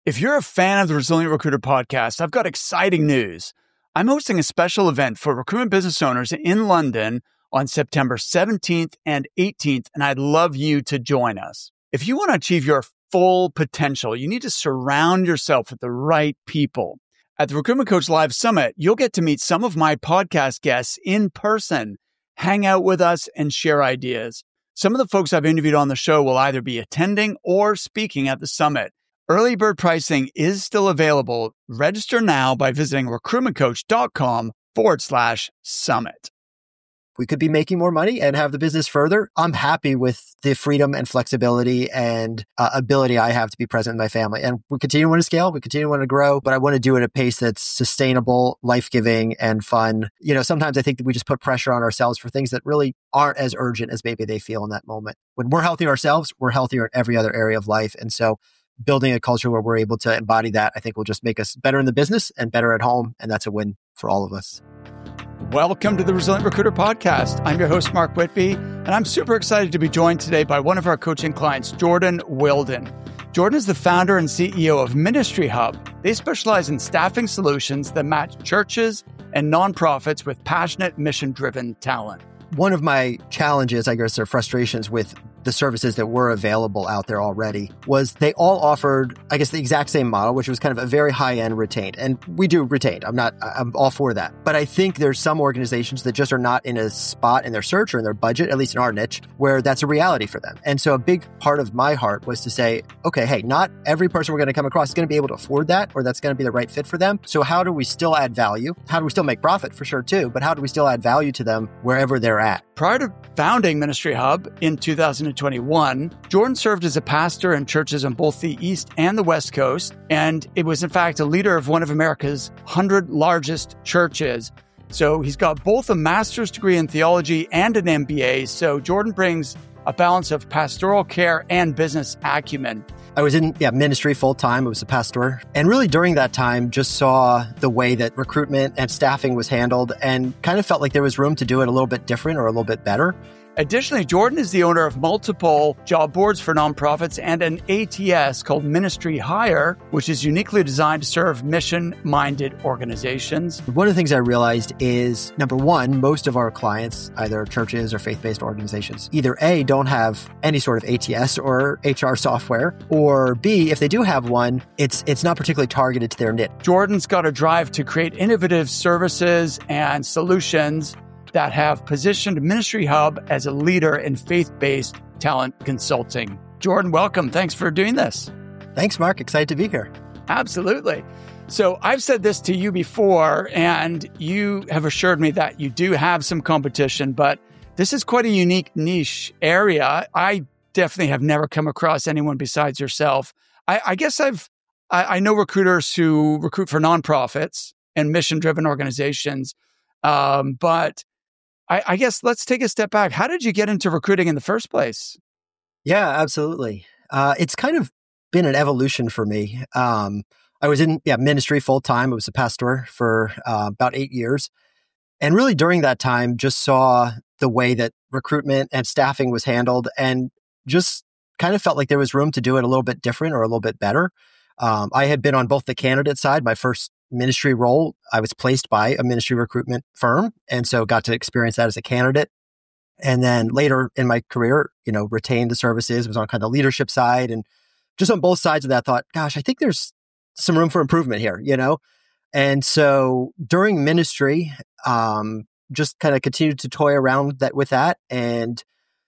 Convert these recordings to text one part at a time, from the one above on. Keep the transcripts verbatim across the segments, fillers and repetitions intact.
If you're a fan of the Resilient Recruiter podcast, I've got exciting news. I'm hosting a special event for recruitment business owners in London on September seventeenth and eighteenth, and I'd love you to join us. If you want to achieve your full potential, you need to surround yourself with the right people. At the Recruitment Coach Live Summit, you'll get to meet some of my podcast guests in person, hang out with us, and share ideas. Some of the folks I've interviewed on the show will either be attending or speaking at the summit. Early bird pricing is still available. Register now by visiting recruitmentcoach.com forward slash summit. We could be making more money and have the business further. I'm happy with the freedom and flexibility and uh, ability I have to be present in my family. And we continue to want to scale. We continue to want to grow, but I want to do it at a pace that's sustainable, life-giving, and fun. You know, sometimes I think that we just put pressure on ourselves for things that really aren't as urgent as maybe they feel in that moment. When we're healthy ourselves, we're healthier in every other area of life. And so building a culture where we're able to embody that, I think will just make us better in the business and better at home. And that's a win for all of us. Welcome to the Resilient Recruiter Podcast. I'm your host, Mark Whitby, and I'm super excited to be joined today by one of our coaching clients, Jordan Wilden. Jordan is the founder and C E O of Ministry Hub. They specialize in staffing solutions that match churches and nonprofits with passionate, mission-driven talent. One of my challenges, I guess, or frustrations with the services that were available out there already was they all offered, I guess, the exact same model, which was kind of a very high-end retained. And we do retained. I'm not, I'm all for that. But I think there's some organizations that just are not in a spot in their search or in their budget, at least in our niche, where that's a reality for them. And so a big part of my heart was to say, okay, hey, not every person we're going to come across is going to be able to afford that, or that's going to be the right fit for them. So how do we still add value? How do we still make profit for sure too? But how do we still add value to them wherever they're at? Prior to founding Ministry Hub in two thousand twenty-one, Jordan served as a pastor in churches on both the East and the West Coast, and it was in fact a leader of one of America's one hundred largest churches. So he's got both a master's degree in theology and an M B A. So Jordan brings a balance of pastoral care and business acumen. I was in yeah, ministry full time. I was a pastor. And really during that time, just saw the way that recruitment and staffing was handled and kind of felt like there was room to do it a little bit different or a little bit better. Additionally, Jordan is the owner of multiple job boards for nonprofits and an A T S called Ministry Hire, which is uniquely designed to serve mission-minded organizations. One of the things I realized is, number one, most of our clients, either churches or faith-based organizations, either A, don't have any sort of A T S or H R software, or B, if they do have one, it's it's not particularly targeted to their niche. Jordan's got a drive to create innovative services and solutions that have positioned Ministry Hub as a leader in faith-based talent consulting. Jordan, welcome. Thanks for doing this. Thanks, Mark. Excited to be here. Absolutely. So I've said this to you before, and you have assured me that you do have some competition, but this is quite a unique niche area. I definitely have never come across anyone besides yourself. I, I guess I've I, I know recruiters who recruit for nonprofits and mission-driven organizations, um, but I, I guess let's take a step back. How did you get into recruiting in the first place? Yeah, absolutely. Uh, it's kind of been an evolution for me. Um, I was in yeah ministry full time. I was a pastor for uh, about eight years. And really during that time, just saw the way that recruitment and staffing was handled and just kind of felt like there was room to do it a little bit different or a little bit better. Um, I had been on both the candidate side. My first ministry role, I was placed by a ministry recruitment firm. And so got to experience that as a candidate. And then later in my career, you know, retained the services, was on kind of the leadership side. And just on both sides of that, thought, gosh, I think there's some room for improvement here, you know? And so during ministry, um, just kind of continued to toy around that with that and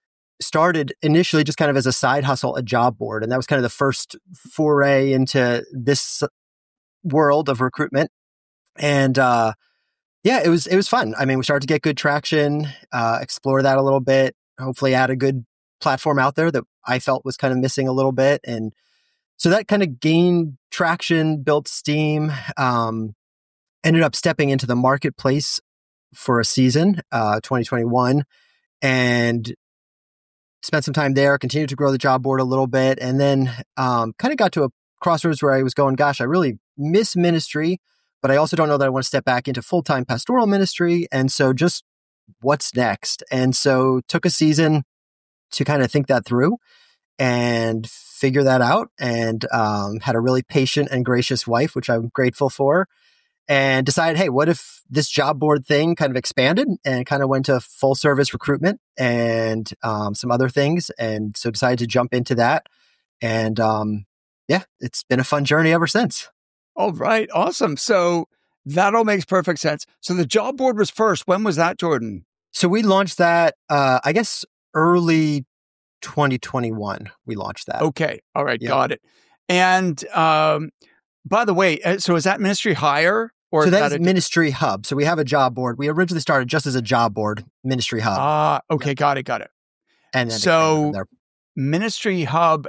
started initially just kind of as a side hustle, a job board. And that was kind of the first foray into this world of recruitment. And uh, yeah, it was it was fun. I mean, we started to get good traction, uh, explore that a little bit, hopefully add a good platform out there that I felt was kind of missing a little bit. And so that kind of gained traction, built steam, um, ended up stepping into the marketplace for a season, uh, twenty twenty-one, and spent some time there, continued to grow the job board a little bit, and then um, kind of got to a crossroads where I was going, gosh, I really miss ministry, but I also don't know that I want to step back into full-time pastoral ministry. And so just what's next? And so took a season to kind of think that through and figure that out, and um, had a really patient and gracious wife, which I'm grateful for, and decided, hey, what if this job board thing kind of expanded and kind of went to full service recruitment and um, some other things. And so decided to jump into that. And um, yeah, it's been a fun journey ever since. All right. Awesome. So that all makes perfect sense. So the job board was first. When was that, Jordan? So we launched that, uh, I guess, early twenty twenty-one. We launched that. Okay. All right. Yep. Got it. And um, by the way, so is that Ministry Hire? Or so is that that is a... Ministry Hub. So we have a job board. We originally started just as a job board, Ministry Hub. Ah, uh, okay. Yep. Got it. Got it. And then so Ministry Hub,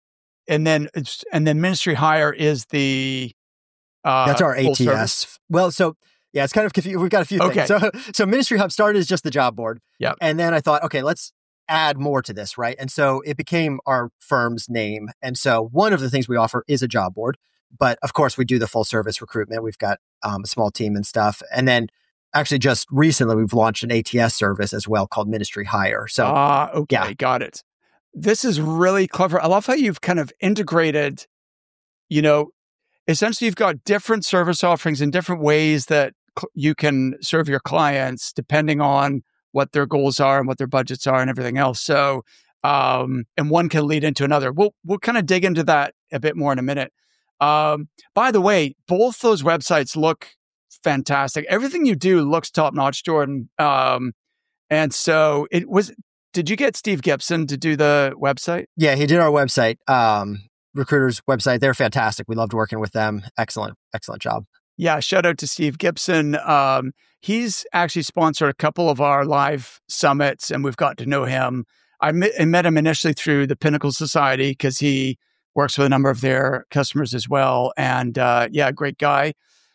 and then it's, and then Ministry Hire is the uh, that's our A T S. Service? Well, so yeah, it's kind of confused. We've got a few okay. things. So so Ministry Hub started as just the job board. Yeah. And then I thought, okay, let's add more to this, right? And so it became our firm's name. And so one of the things we offer is a job board. But of course, we do the full service recruitment. We've got um, a small team and stuff. And then actually just recently, we've launched an A T S service as well called Ministry Hire. So, ah, okay, yeah. Got it. This is really clever. I love how you've kind of integrated, you know, essentially you've got different service offerings in different ways that cl- you can serve your clients depending on what their goals are and what their budgets are and everything else. So, um, and one can lead into another. We'll, we'll kind of dig into that a bit more in a minute. Um, by the way, both those websites look fantastic. Everything you do looks top notch, Jordan. Um, and so it was, did you get Steve Gibson to do the website? Yeah, he did our website, um, Recruiter's website. They're fantastic. We loved working with them. Excellent, excellent job. Yeah. Shout out to Steve Gibson. Um, he's actually sponsored a couple of our live summits and we've got to know him. I met, I met him initially through the Pinnacle Society because he works with a number of their customers as well. And uh, yeah, great guy.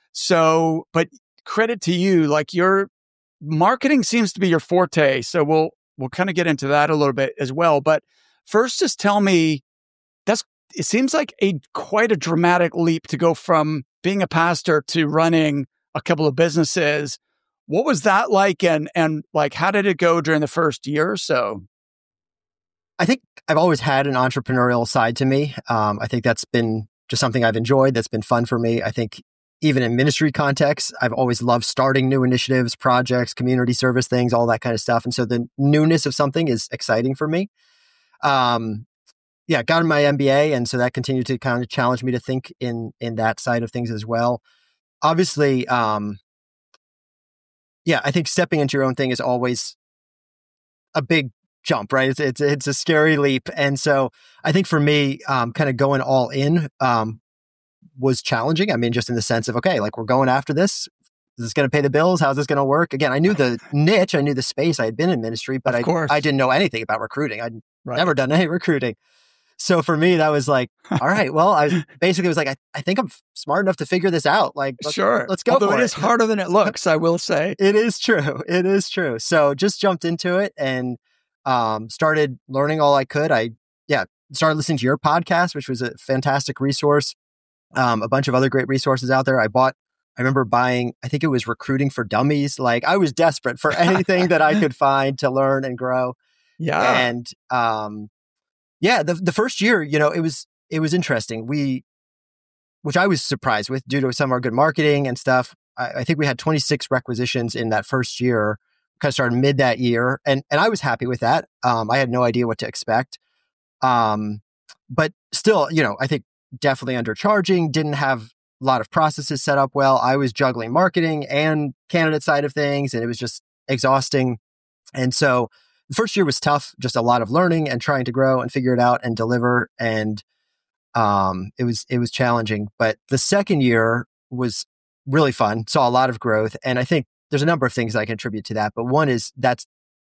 So, but credit to you, like your marketing seems to be your forte. So we'll, we'll kind of get into that a little bit as well. But first, just tell me, that's, it seems like a quite a dramatic leap to go from being a pastor to running a couple of businesses. What was that like? And, and like, how did it go during the first year or so? I think I've always had an entrepreneurial side to me. Um, I think that's been just something I've enjoyed. That's been fun for me. I think even in ministry contexts, I've always loved starting new initiatives, projects, community service things, all that kind of stuff. And so the newness of something is exciting for me. Um, yeah, got in my M B A. And so that continued to kind of challenge me to think in, in that side of things as well. Obviously, um, yeah, I think stepping into your own thing is always a big jump, right? It's, it's, it's a scary leap. And so I think for me, um, kind of going all in, um, was challenging. I mean, just in the sense of, okay, like we're going after this. Is this going to pay the bills? How's this going to work? Again, I knew the niche, I knew the space. I had been in ministry, but I, I didn't know anything about recruiting. I'd right. never done any recruiting. So for me, that was like, all right, well, I basically was like, I, I think I'm smart enough to figure this out. Like, let's, sure. let's go Although for it it. is harder than it looks, I will say. It is true. It is true. So just jumped into it and um, started learning all I could. I, yeah, started listening to your podcast, which was a fantastic resource. Um, a bunch of other great resources out there. I bought, I remember buying, I think it was Recruiting for Dummies. Like I was desperate for anything that I could find to learn and grow. Yeah. And, um, yeah, the the first year, you know, it was, it was interesting. We, which I was surprised with due to some of our good marketing and stuff. I, I think we had twenty-six requisitions in that first year, kind of started mid that year. And, and I was happy with that. Um, I had no idea what to expect. Um, but still, you know, I think definitely undercharging, didn't have a lot of processes set up well. I was juggling marketing and candidate side of things, and it was just exhausting. And so the first year was tough, just a lot of learning and trying to grow and figure it out and deliver. And um, it was it was challenging. But the second year was really fun, saw a lot of growth. And I think there's a number of things I can attribute to that. But one is that's,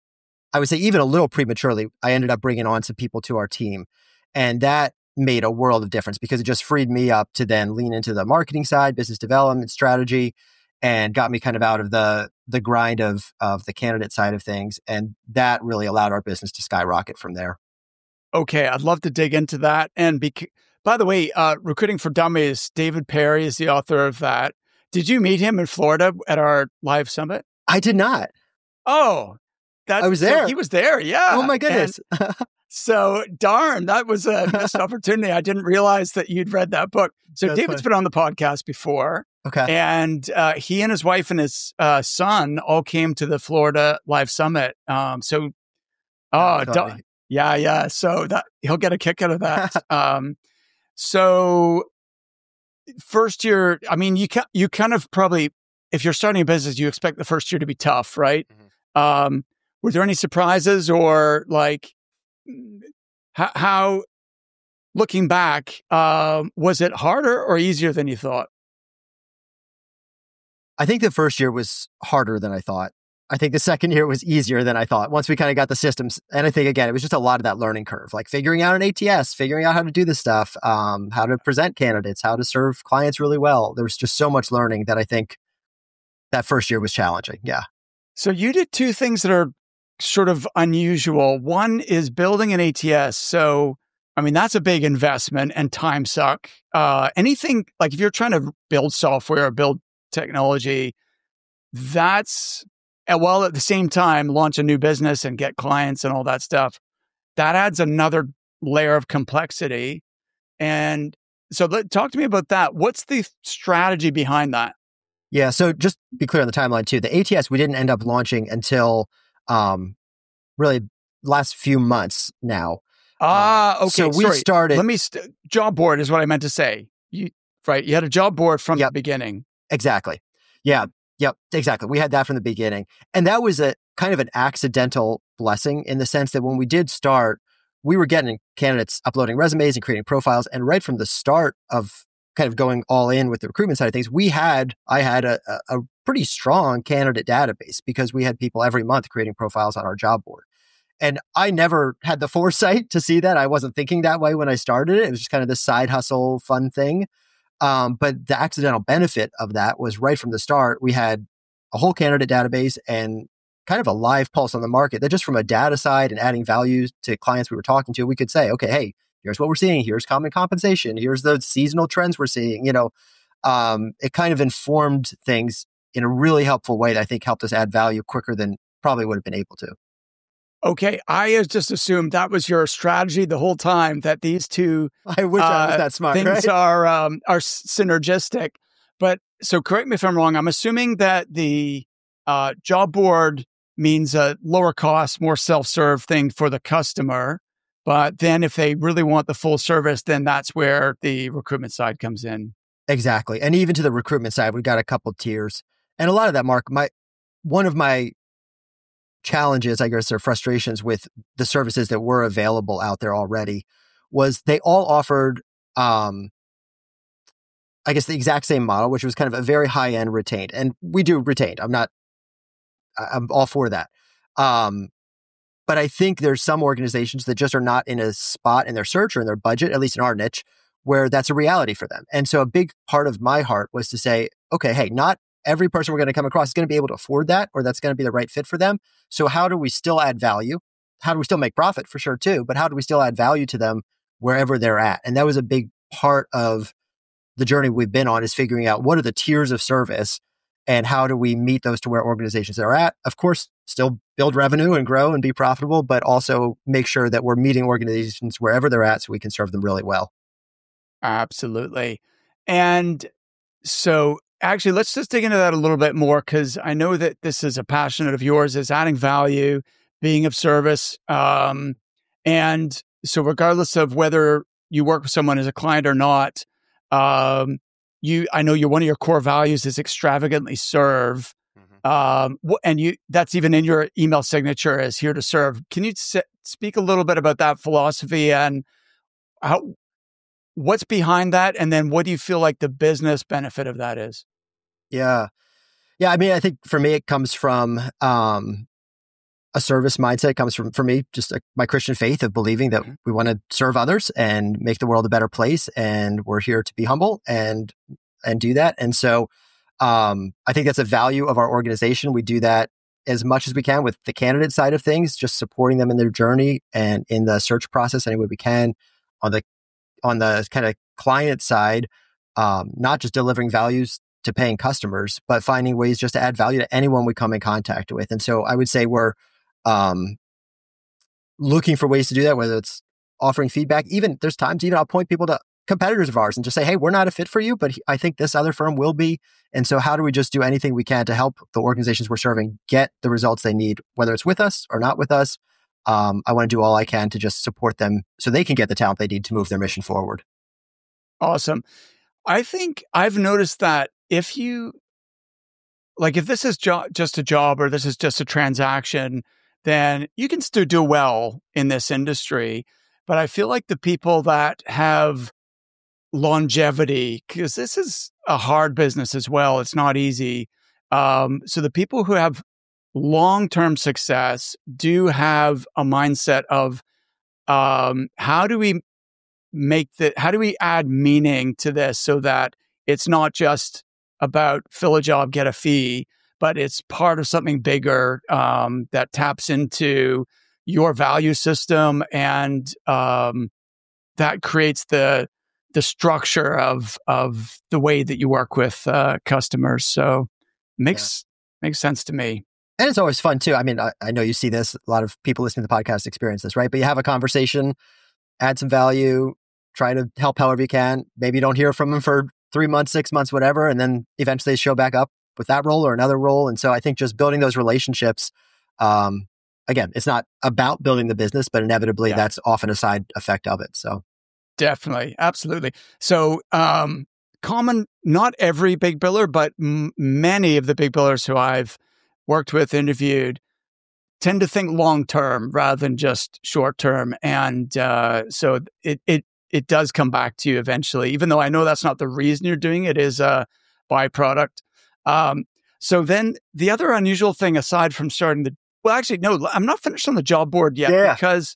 I would say even a little prematurely, I ended up bringing on some people to our team. And that made a world of difference because it just freed me up to then lean into the marketing side, business development strategy, and got me kind of out of the the grind of of the candidate side of things. And that really allowed our business to skyrocket from there. Okay, I'd love to dig into that. And bec- by the way, uh, Recruiting for Dummies, David Perry is the author of that. Did you meet him in Florida at our live summit? I did not. Oh, that, I was there. So he was there. Yeah. Oh my goodness. And, So darn, that was a missed opportunity. I didn't realize that you'd read that book. So That's David's funny. been on the podcast before. Okay. And uh, he and his wife and his uh, son all came to the Florida Live Summit. Um, so, oh, That's da- funny. yeah, yeah. So that he'll get a kick out of that. um, so first year, I mean, you can you kind of probably, if you're starting a business, you expect the first year to be tough, right? Mm-hmm. Um, were there any surprises or like how, how looking back, um, was it harder or easier than you thought? I think the first year was harder than I thought. I think the second year was easier than I thought once we kind of got the systems. And I think, again, it was just a lot of that learning curve, like figuring out an A T S, figuring out how to do this stuff, um, how to present candidates, how to serve clients really well. There was just so much learning that I think that first year was challenging. Yeah. So you did two things that are sort of unusual. One is building an A T S. So, I mean, that's a big investment and time suck. Uh, anything like if you're trying to build software or build technology, that's, while at the same time launch a new business and get clients and all that stuff, that adds another layer of complexity. And so let, talk to me about that. What's the strategy behind that? Yeah. So just be clear on the timeline too. The A T S we didn't end up launching until um, really last few months now. Ah, okay. So we Sorry. started. Let me st- job board is what I meant to say. You right? You had a job board from Yep. the beginning. Exactly. Yeah. Yep. Exactly. We had that from the beginning, and that was a kind of an accidental blessing in the sense that when we did start, we were getting candidates uploading resumes and creating profiles, and right from the start of kind of going all in with the recruitment side of things, we had I had a, a pretty strong candidate database because we had people every month creating profiles on our job board. And I never had the foresight to see that. I wasn't thinking that way when I started it. It was just kind of this side hustle, fun thing. Um, but the accidental benefit of that was right from the start, we had a whole candidate database and kind of a live pulse on the market that just from a data side and adding value to clients we were talking to, we could say, okay, hey, here's what we're seeing. Here's common compensation. Here's the seasonal trends we're seeing. You know, um, it kind of informed things in a really helpful way that I think helped us add value quicker than probably would have been able to. Okay, I just assumed that was your strategy the whole time, that these two I wish uh, I was that smart, things right? are um, are synergistic. But so correct me if I'm wrong. I'm assuming that the uh, job board means a lower cost, more self-serve thing for the customer. But then if they really want the full service, then that's where the recruitment side comes in. Exactly. And even to the recruitment side, we've got a couple tiers. And a lot of that, Mark, my one of my challenges, I guess, or frustrations with the services that were available out there already was they all offered, um, I guess, the exact same model, which was kind of a very high end retained. And we do retained. I'm not, I'm all for that. Um, but I think there's some organizations that just are not in a spot in their search or in their budget, at least in our niche, where that's a reality for them. And so a big part of my heart was to say, okay, hey, not every person we're going to come across is going to be able to afford that, or that's going to be the right fit for them. So how do we still add value? How do we still make profit for sure too? But how do we still add value to them wherever they're at? And that was a big part of the journey we've been on, is figuring out what are the tiers of service and how do we meet those to where organizations are at. Of course, still build revenue and grow and be profitable, but also make sure that we're meeting organizations wherever they're at so we can serve them really well. Absolutely. And so actually, let's just dig into that a little bit more, because I know that this is a passion of yours, is adding value, being of service. Um, and so regardless of whether you work with someone as a client or not, um, you, I know you're, one of your core values is extravagantly serve. Mm-hmm. Um, and you, that's even in your email signature as here to serve. Can you s- speak a little bit about that philosophy and how, what's behind that? And then what do you feel like the business benefit of that is? Yeah. Yeah. I mean, I think for me, it comes from um, a service mindset. It comes from, for me, just a, my Christian faith of believing that mm-hmm. we want to serve others and make the world a better place. And we're here to be humble and, and do that. And so um, I think that's a value of our organization. We do that as much as we can with the candidate side of things, just supporting them in their journey and in the search process any way we can. On the on the kind of client side, um, not just delivering values to paying customers, but finding ways just to add value to anyone we come in contact with. And so I would say we're, um, looking for ways to do that, whether it's offering feedback. Even there's times, even I'll point people to competitors of ours and just say, hey, we're not a fit for you, but I think this other firm will be. And so how do we just do anything we can to help the organizations we're serving get the results they need, whether it's with us or not with us? Um, I want to do all I can to just support them so they can get the talent they need to move their mission forward. Awesome. I think I've noticed that if you, like if this is jo- just a job or this is just a transaction, then you can still do well in this industry. But I feel like the people that have longevity, because this is a hard business as well, it's not easy. Um, so the people who have long-term success do have a mindset of um, how do we make the, how do we add meaning to this so that it's not just about fill a job, get a fee, but it's part of something bigger um, that taps into your value system, and um, that creates the the structure of of the way that you work with uh, customers. So makes yeah. makes sense to me. And it's always fun too. I mean, I, I know you see this. A lot of people listening to the podcast experience this, right? But you have a conversation, add some value, try to help however you can. Maybe you don't hear from them for three months, six months, whatever, and then eventually they show back up with that role or another role. And so I think just building those relationships, um, again, it's not about building the business, but inevitably yeah. that's often a side effect of it. So definitely, absolutely. So um, common, not every big biller, but m- many of the big billers who I've worked with, interviewed, tend to think long term rather than just short term, and uh, so it it it does come back to you eventually. Even though I know that's not the reason you're doing it, is a byproduct. Um, so then the other unusual thing, aside from starting the well, actually no, I'm not finished on the job board yet yeah. because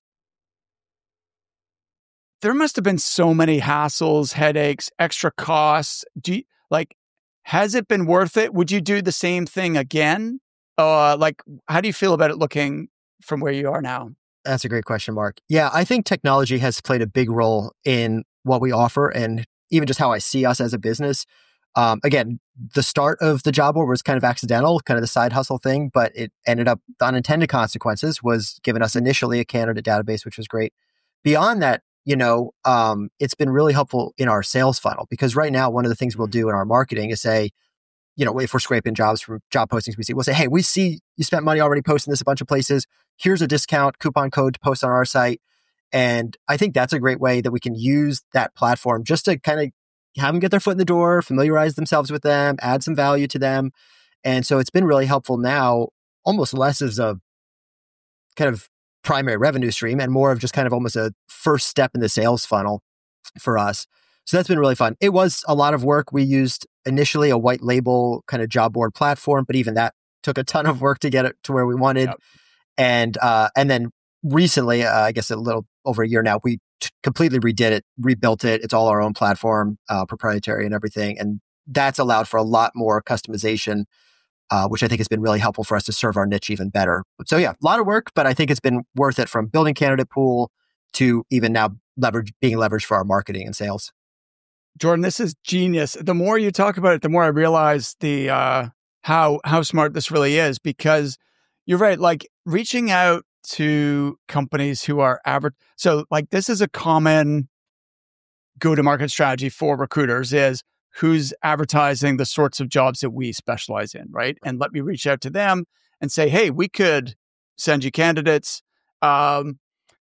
there must have been so many hassles, headaches, extra costs. Do you, like, has it been worth it? Would you do the same thing again? Uh, like, how do you feel about it looking from where you are now? That's a great question, Mark. Yeah, I think technology has played a big role in what we offer and even just how I see us as a business. Um, again, the start of the job board was kind of accidental, kind of the side hustle thing, but it ended up, the unintended consequences was giving us initially a candidate database, which was great. Beyond that, you know, um, it's been really helpful in our sales funnel, because right now, one of the things we'll do in our marketing is say, you know, if we're scraping jobs from job postings we see, we'll say, hey, we see you spent money already posting this a bunch of places. Here's a discount coupon code to post on our site. And I think that's a great way that we can use that platform just to kind of have them get their foot in the door, familiarize themselves with them, add some value to them. And so it's been really helpful now, almost less as a kind of primary revenue stream and more of just kind of almost a first step in the sales funnel for us. So that's been really fun. It was a lot of work. We used initially a white label kind of job board platform, but even that took a ton of work to get it to where we wanted. Yep. And uh, and then recently, uh, I guess a little over a year now, we t- completely redid it, rebuilt it. It's all our own platform, uh, proprietary and everything. And that's allowed for a lot more customization, uh, which I think has been really helpful for us to serve our niche even better. So yeah, a lot of work, but I think it's been worth it, from building candidate pool to even now leverage being leveraged for our marketing and sales. Jordan, this is genius. The more you talk about it, the more I realize the uh, how how smart this really is, because you're right. Like reaching out to companies who are average. So like this is a common go-to-market strategy for recruiters, is who's advertising the sorts of jobs that we specialize in, right? And let me reach out to them and say, hey, we could send you candidates. Um,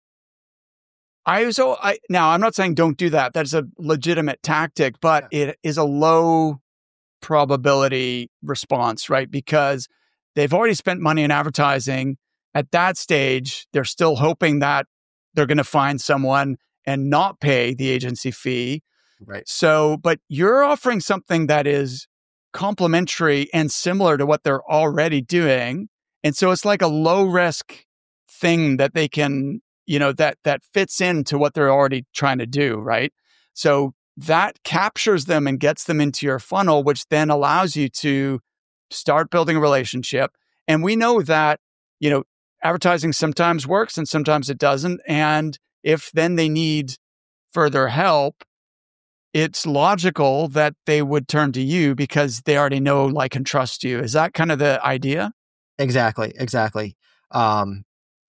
I so I now I'm not saying don't do that. That's a legitimate tactic, but yeah. it is a low probability response, right? Because they've already spent money in advertising. At that stage, they're still hoping that they're going to find someone and not pay the agency fee. Right. So, but you're offering something that is complementary and similar to what they're already doing. And so it's like a low risk thing that they can, you know, that that fits into what they're already trying to do, right? So that captures them and gets them into your funnel, which then allows you to start building a relationship. And we know that, you know, advertising sometimes works and sometimes it doesn't. And if then they need further help, it's logical that they would turn to you because they already know, like, and trust you. Is that kind of the idea? Exactly. Exactly. Um,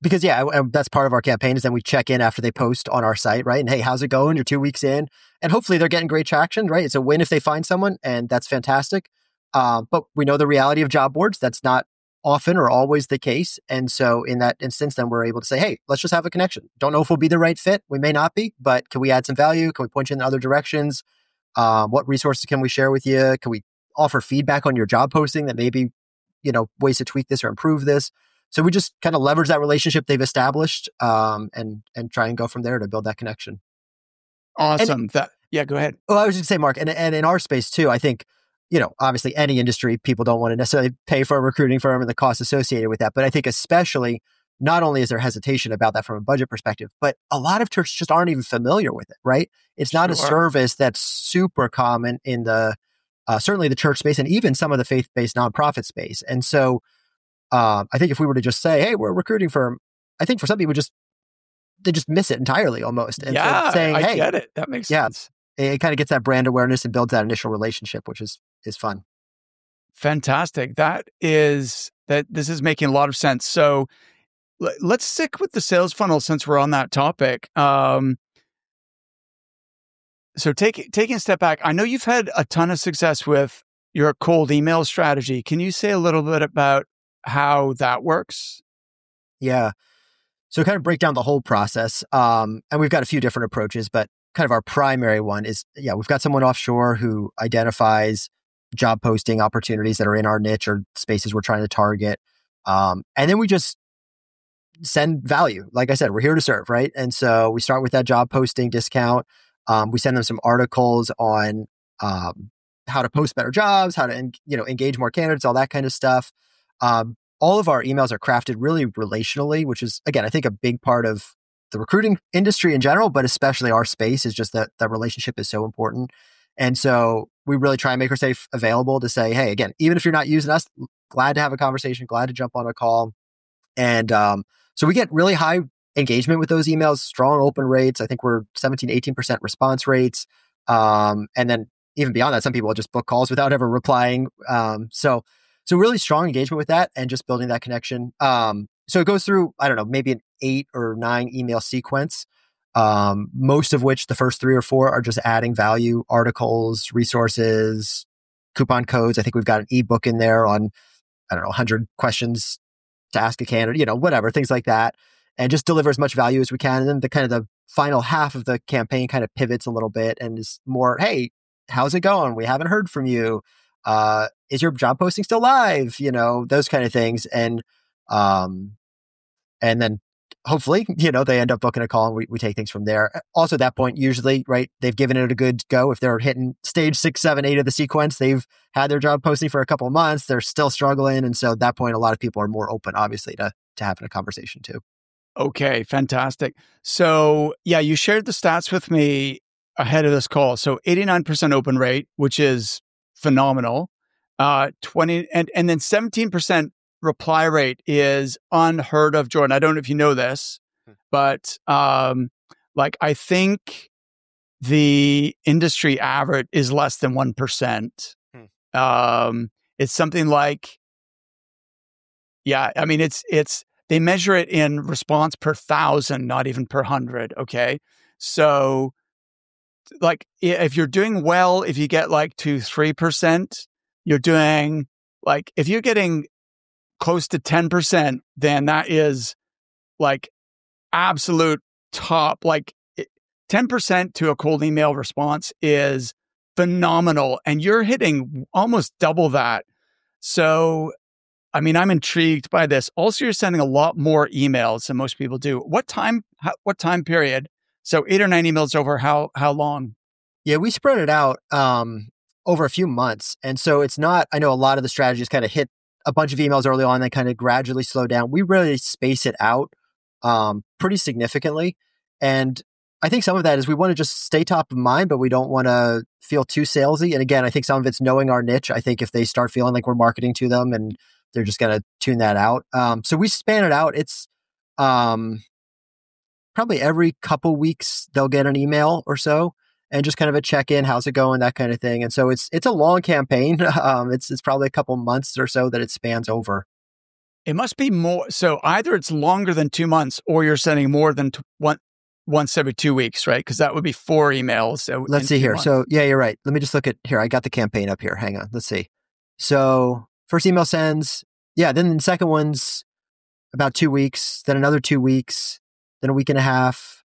because yeah, I, I, that's part of our campaign is then we check in after they post on our site, right? And hey, how's it going? You're two weeks in, and hopefully they're getting great traction, right? It's a win if they find someone, and that's fantastic. Uh, but we know the reality of job boards. That's not often or always the case. And so in that instance, then we're able to say, hey, let's just have a connection. Don't know if we'll be the right fit. We may not be, but can we add some value? Can we point you in other directions? Um, what resources can we share with you? Can we offer feedback on your job posting that maybe, you know, ways to tweak this or improve this? So we just kind of leverage that relationship they've established um, and and try and go from there to build that connection. Awesome. And, that yeah, go ahead. Well, I was just going to say, Mark, and, and in our space too, I think, you know, obviously any industry, people don't want to necessarily pay for a recruiting firm and the costs associated with that. But I think especially, not only is there hesitation about that from a budget perspective, but a lot of churches just aren't even familiar with it, right? It's not sure. a service that's super common in the, uh, certainly the church space and even some of the faith-based nonprofit space. And so uh, I think if we were to just say, hey, we're a recruiting firm, I think for some people just, they just miss it entirely almost. And yeah, so saying, I hey, get it. That makes yeah, sense. It kind of gets that brand awareness and builds that initial relationship, which is is fun. Fantastic. That is that. This is making a lot of sense. So l- let's stick with the sales funnel since we're on that topic. Um, so take, taking a step back, I know you've had a ton of success with your cold email strategy. Can you say a little bit about how that works? Yeah. So kind of break down the whole process. Um, and we've got a few different approaches, but kind of our primary one is, yeah, we've got someone offshore who identifies job posting opportunities that are in our niche or spaces we're trying to target. Um, and then we just send value. Like I said, we're here to serve, right? And so we start with that job posting discount. Um, we send them some articles on um, how to post better jobs, how to en- you know engage more candidates, all that kind of stuff. Um, all of our emails are crafted really relationally, which is, again, I think a big part of the recruiting industry in general, but especially our space is just that that relationship is so important. And so we really try and make ourselves available to say, hey, again, even if you're not using us, glad to have a conversation, glad to jump on a call. And um, so we get really high engagement with those emails, strong open rates. I think we're seventeen, eighteen percent response rates. Um, and then even beyond that, some people just book calls without ever replying. Um, so, so really strong engagement with that and just building that connection. Um, so it goes through, I don't know, maybe an eight or nine email sequence, um, most of which the first three or four are just adding value, articles, resources, coupon codes. I think we've got an ebook in there on, I don't know, one hundred questions to ask a candidate, you know, whatever, things like that, and just deliver as much value as we can. And then the kind of the final half of the campaign kind of pivots a little bit and is more, hey, how's it going? We haven't heard from you. Uh, is your job posting still live? You know, those kind of things. And, um, and then hopefully, you know, they end up booking a call and we, we take things from there. Also at that point, usually, right, they've given it a good go. If they're hitting stage six, seven, eight of the sequence, they've had their job posting for a couple of months, they're still struggling. And so at that point, a lot of people are more open, obviously, to, to having a conversation too. Okay, fantastic. So yeah, you shared the stats with me ahead of this call. So eighty-nine percent open rate, which is phenomenal. Uh, twenty and, and then seventeen percent reply rate is unheard of, Jordan. I don't know if you know this, but um, like I think the industry average is less than one percent. Hmm. Um, it's something like, yeah, I mean, it's, it's, they measure it in response per thousand, not even per hundred. Okay. So like if you're doing well, if you get like two, three percent, you're doing like, if you're getting close to ten percent, then that is like absolute top, like ten percent to a cold email response is phenomenal. And you're hitting almost double that. So, I mean, I'm intrigued by this. Also, you're sending a lot more emails than most people do. What time, how, what time period? So eight or nine emails over how, how long? Yeah, we spread it out um, over a few months. And so it's not, I know a lot of the strategies kind of hit a bunch of emails early on, they kind of gradually slow down. We really space it out um, pretty significantly. And I think some of that is we want to just stay top of mind, but we don't want to feel too salesy. And again, I think some of it's knowing our niche. I think if they start feeling like we're marketing to them and they're just going to tune that out. Um, so we span it out. It's um, probably every couple weeks they'll get an email or so and just kind of a check-in, how's it going, that kind of thing. And so it's it's a long campaign. Um, it's it's probably a couple months or so that it spans over. It must be more. So either it's longer than two months or you're sending more than t- one, once every two weeks, right? Because that would be four emails. So Let's see here. Months. So yeah, you're right. Let me just look at here. I got the campaign up here. Hang on. Let's see. So first email sends. Yeah. Then the second one's about two weeks. Then another two weeks. Then a week and a half.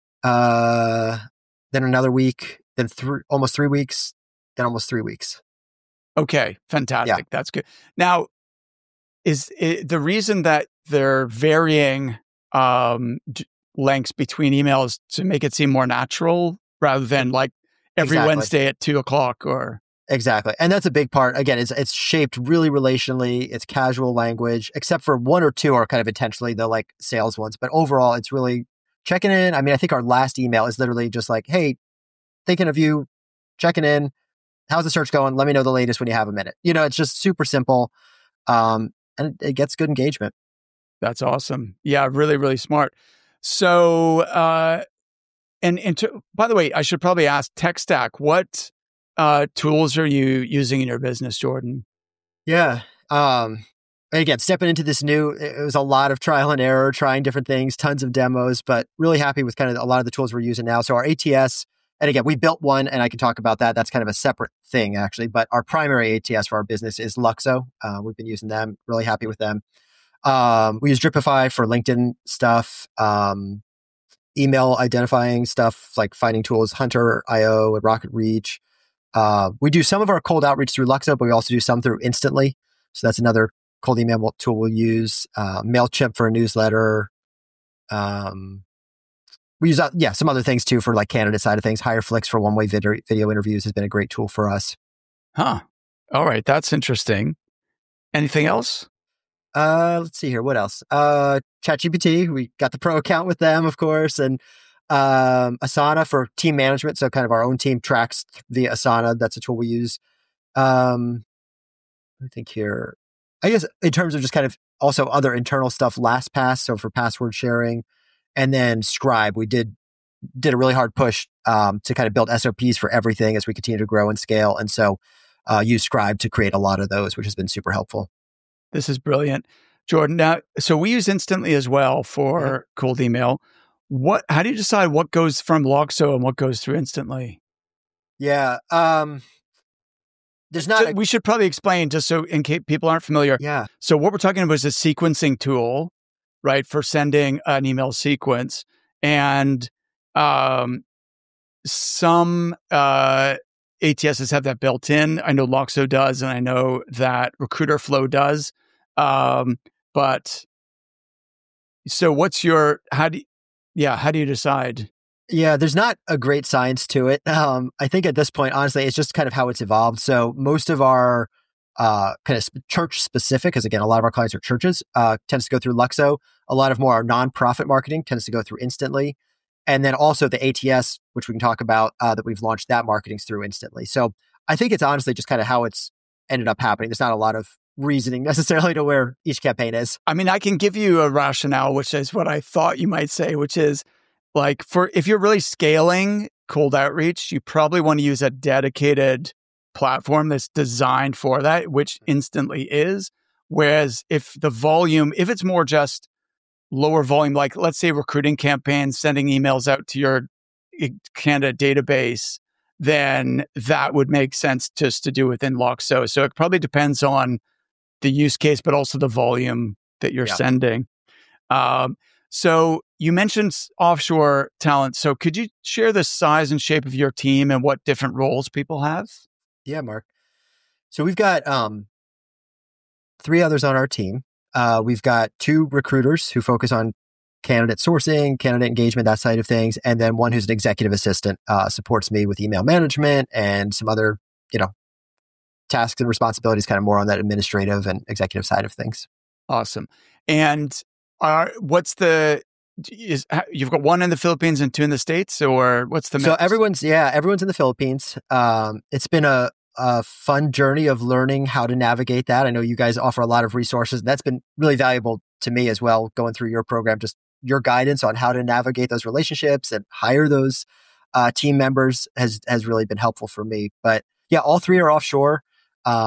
Uh, then another week. Then three, almost three weeks. Then almost three weeks. Okay. Fantastic. Yeah. That's good. Now, is it, the reason that they're varying um, d- lengths between emails to make it seem more natural rather than like every exactly. Wednesday at two o'clock or... Exactly. And that's a big part. Again, it's it's shaped really relationally. It's casual language, except for one or two are kind of intentionally the like sales ones. But overall, it's really checking in. I mean, I think our last email is literally just like, hey, thinking of you, checking in. How's the search going? Let me know the latest when you have a minute. You know, it's just super simple. Um, and it, it gets good engagement. That's awesome. Yeah, really, really smart. So, uh, and, and to, by the way, I should probably ask tech stack, what uh, tools are you using in your business, Jordan? Yeah. Um, and again, stepping into this new, it was a lot of trial and error, trying different things, tons of demos, but really happy with kind of a lot of the tools we're using now. So our A T S, and again, we built one and I can talk about that. That's kind of a separate thing actually, but our primary A T S for our business is Luxo. Uh, we've been using them, really happy with them. Um, we use Dripify for LinkedIn stuff, um, email identifying stuff like finding tools, Hunter dot io and Rocket Reach. Uh, we do some of our cold outreach through Luxo, but we also do some through Instantly. So that's another cold email tool we'll use. Uh, MailChimp for a newsletter. Um, we use, uh, yeah, some other things too for like candidate side of things. HireFlix for one-way video, video interviews has been a great tool for us. Huh. All right. That's interesting. Anything else? Uh, let's see here. What else? Uh, ChatGPT. We got the pro account with them, of course. And um, Asana for team management. So kind of our own team tracks via Asana. That's a tool we use. Um, I think here, I guess in terms of just kind of also other internal stuff, LastPass. So for password sharing, and then Scribe, we did, did a really hard push, um, to kind of build S O Ps for everything as we continue to grow and scale. And so, uh, use Scribe to create a lot of those, which has been super helpful. This is brilliant, Jordan. Now, so we use Instantly as well for yeah. cold email. What? How do you decide what goes from Luxo and what goes through Instantly? Yeah, um, there's not. So a, we should probably explain just so in case people aren't familiar. Yeah. So what we're talking about is a sequencing tool, right, for sending an email sequence, and um, some uh, A T Ss have that built in. I know Luxo does, and I know that Recruiterflow does. Um, but so what's your, how do you, yeah, how do you decide? Yeah, there's not a great science to it. Um, I think at this point, honestly, it's just kind of how it's evolved. So most of our uh, kind of sp- church specific, because again, a lot of our clients are churches, uh, tends to go through Luxo. A lot of more our nonprofit marketing tends to go through Instantly. And then also the A T S, which we can talk about, uh, that we've launched that marketing through Instantly. So I think it's honestly just kind of how it's ended up happening. There's not a lot of reasoning necessarily to where each campaign is. I mean, I can give you a rationale, which is what I thought you might say, which is like for if you're really scaling cold outreach, you probably want to use a dedicated platform that's designed for that, which Instantly is. Whereas if the volume, if it's more just lower volume, like let's say recruiting campaigns, sending emails out to your candidate database, then that would make sense just to do within Luxo. So it probably depends on the use case, but also the volume that you're yeah. sending. Um, so you mentioned offshore talent. So could you share the size and shape of your team and what different roles people have? Yeah, Mark. So we've got um, three others on our team. Uh, we've got two recruiters who focus on candidate sourcing, candidate engagement, that side of things. And then one who's an executive assistant, uh, supports me with email management and some other, you know, tasks and responsibilities, kind of more on that administrative and executive side of things. Awesome. And are, what's the, is you've got one in the Philippines and two in the States, or what's the mix? So everyone's, yeah, everyone's in the Philippines. Um, it's been a, a fun journey of learning how to navigate that. I know you guys offer a lot of resources. That's been really valuable to me as well, going through your program, just your guidance on how to navigate those relationships and hire those uh, team members has, has really been helpful for me. But yeah, all three are offshore. Um,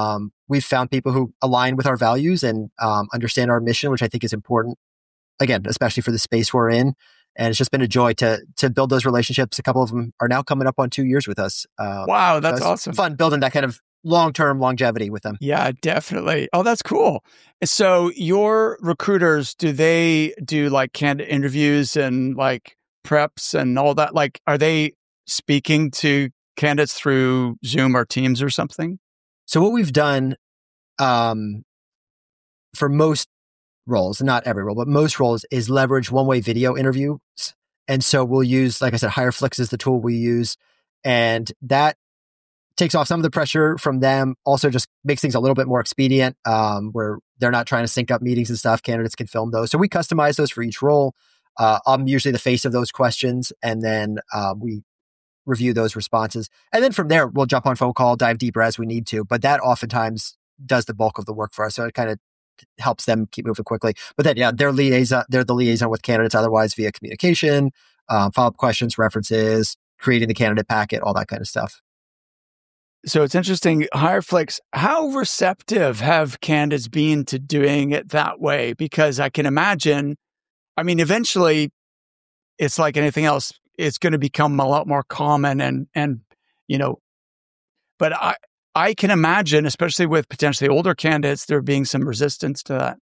we've found people who align with our values and um, understand our mission, which I think is important, again, especially for the space we're in. And it's just been a joy to to build those relationships. A couple of them are now coming up on two years with us. Um, wow, that's so awesome. Fun building that kind of long-term longevity with them. Yeah, definitely. Oh, that's cool. So your recruiters, do they do like candidate interviews and like preps and all that? Like, are they speaking to candidates through Zoom or Teams or something? So what we've done um, for most roles, not every role, but most roles, is leverage one-way video interviews. And so we'll use, like I said, HireFlix is the tool we use. And that takes off some of the pressure from them. Also just makes things a little bit more expedient, um, where they're not trying to sync up meetings and stuff. Candidates can film those. So we customize those for each role. Uh, I'm usually the face of those questions. And then uh, we review those responses. And then from there, we'll jump on phone call, dive deeper as we need to. But that oftentimes does the bulk of the work for us. So it kind of helps them keep moving quickly. But then, yeah, they're liaison, they're the liaison with candidates otherwise via communication, um, follow-up questions, references, creating the candidate packet, all that kind of stuff. So it's interesting, HireFlix, how receptive have candidates been to doing it that way? Because I can imagine, I mean, eventually it's like anything else, it's going to become a lot more common and, and, you know, but I, I can imagine, especially with potentially older candidates, there being some resistance to that.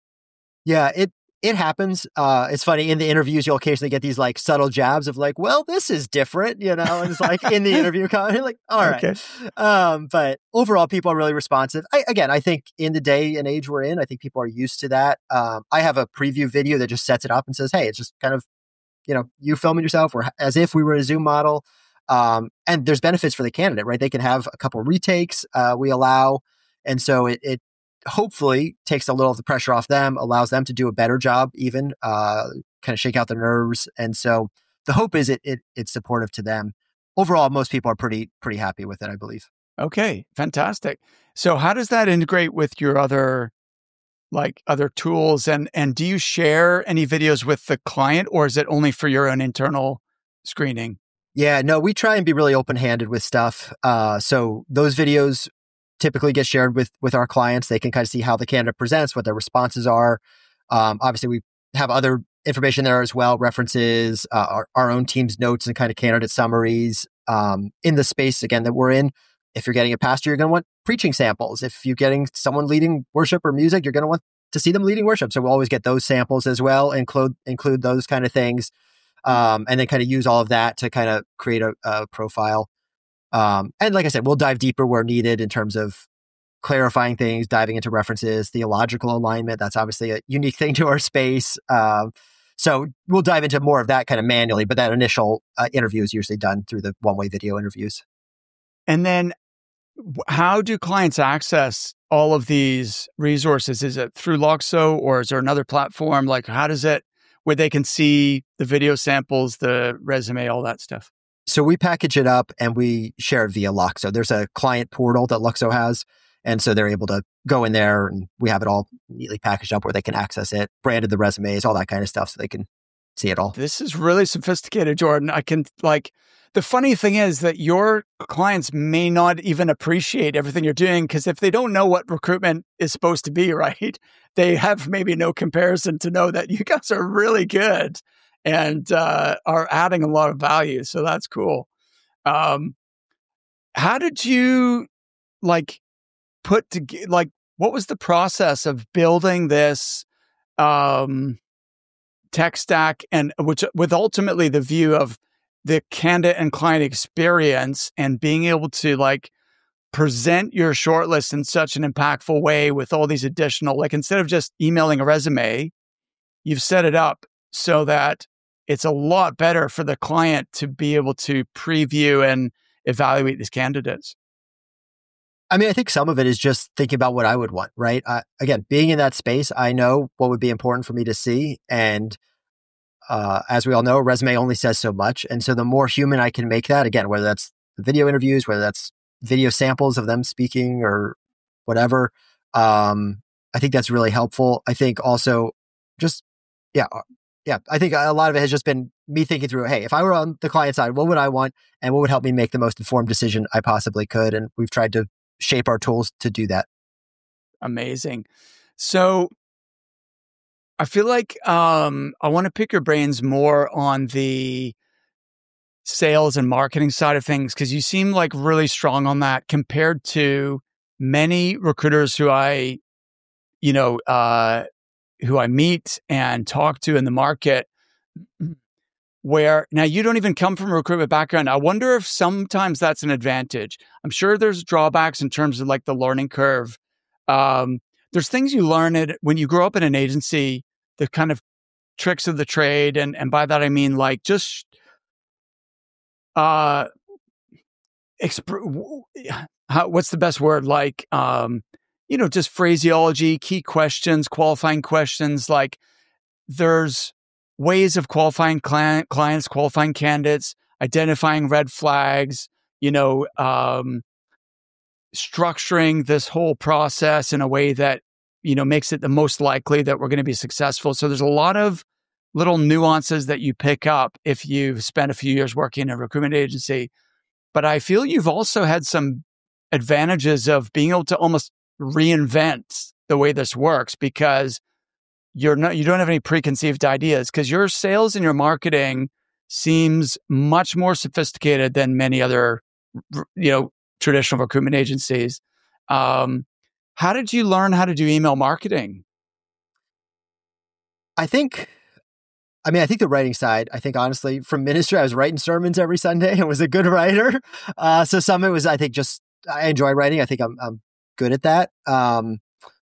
Yeah, it it happens. Uh, it's funny, in the interviews, you'll occasionally get these like subtle jabs of like, well, this is different, you know, and it's like in the interview comment, like, all right. Okay. Um, but overall, people are really responsive. I, again, I think in the day and age we're in, I think people are used to that. Um, I have a preview video that just sets it up and says, hey, it's just kind of, you know, you filming yourself, or as if we were a Zoom model. Um, and there's benefits for the candidate, right? They can have a couple retakes uh, we allow. And so it, it hopefully takes a little of the pressure off them, allows them to do a better job even, uh, kind of shake out their nerves. And so the hope is it, it it's supportive to them. Overall, most people are pretty pretty happy with it, I believe. Okay, fantastic. So how does that integrate with your other like other tools? And and do you share any videos with the client, or is it only for your own internal screening? Yeah, no, we try and be really open-handed with stuff. Uh, so those videos typically get shared with with our clients. They can kind of see how the candidate presents, what their responses are. Um, obviously, we have other information there as well, references, uh, our, our own team's notes and kind of candidate summaries. Um, in the space, again, that we're in, if you're getting a pastor, you're going to want preaching samples. If you're getting someone leading worship or music, you're going to want to see them leading worship. So we'll always get those samples as well, include include those kind of things. Um, and then kind of use all of that to kind of create a, a profile. Um, and like I said, we'll dive deeper where needed in terms of clarifying things, diving into references, theological alignment. That's obviously a unique thing to our space. Um, so we'll dive into more of that kind of manually, but that initial uh, interview is usually done through the one-way video interviews. And then how do clients access all of these resources? Is it through Loxo, or is there another platform? Like, how does it, where they can see the video samples, the resume, all that stuff? So we package it up and we share it via Loxo. There's a client portal that Loxo has. And so they're able to go in there and we have it all neatly packaged up where they can access it, branded the resumes, all that kind of stuff so they can see it all. This is really sophisticated, Jordan. I can like, the funny thing is that your clients may not even appreciate everything you're doing, because if they don't know what recruitment is supposed to be, right, they have maybe no comparison to know that you guys are really good and uh, are adding a lot of value. So that's cool. Um, how did you like put to like, what was the process of building this um, tech stack, and which with ultimately the view of the candidate and client experience and being able to like present your shortlist in such an impactful way with all these additional, like instead of just emailing a resume, you've set it up so that it's a lot better for the client to be able to preview and evaluate these candidates. I mean, I think some of it is just thinking about what I would want, right? Uh, again, being in that space, I know what would be important for me to see. And uh, as we all know, a resume only says so much. And so the more human I can make that, again, whether that's video interviews, whether that's video samples of them speaking or whatever, um, I think that's really helpful. I think also just, yeah, yeah, I think a lot of it has just been me thinking through, hey, if I were on the client side, what would I want? And what would help me make the most informed decision I possibly could? And we've tried to shape our tools to do that. Amazing. So I feel like um, I want to pick your brains more on the sales and marketing side of things, because you seem like really strong on that compared to many recruiters who I, you know, uh, who I meet and talk to in the market. Where now you don't even come from a recruitment background. I wonder if sometimes that's an advantage. I'm sure there's drawbacks in terms of like the learning curve. Um, there's things you learn it when you grow up in an agency, the kind of tricks of the trade. And, and by that, I mean like just, uh, exp- how, what's the best word? Like, um, you know, just phraseology, key questions, qualifying questions. Like there's ways of qualifying client, clients, qualifying candidates, identifying red flags, you know, um, structuring this whole process in a way that, you know, makes it the most likely that we're going to be successful. So there's a lot of little nuances that you pick up if you've spent a few years working in a recruitment agency. But I feel you've also had some advantages of being able to almost reinvent the way this works, because you're not, you don't have any preconceived ideas, because your sales and your marketing seems much more sophisticated than many other, you know, traditional recruitment agencies. Um, how did you learn how to do email marketing? I think, I mean, I think the writing side, I think honestly, from ministry, I was writing sermons every Sunday and was a good writer. Uh, so some of it was, I think, just, I enjoy writing. I think I'm, I'm good at that. Um,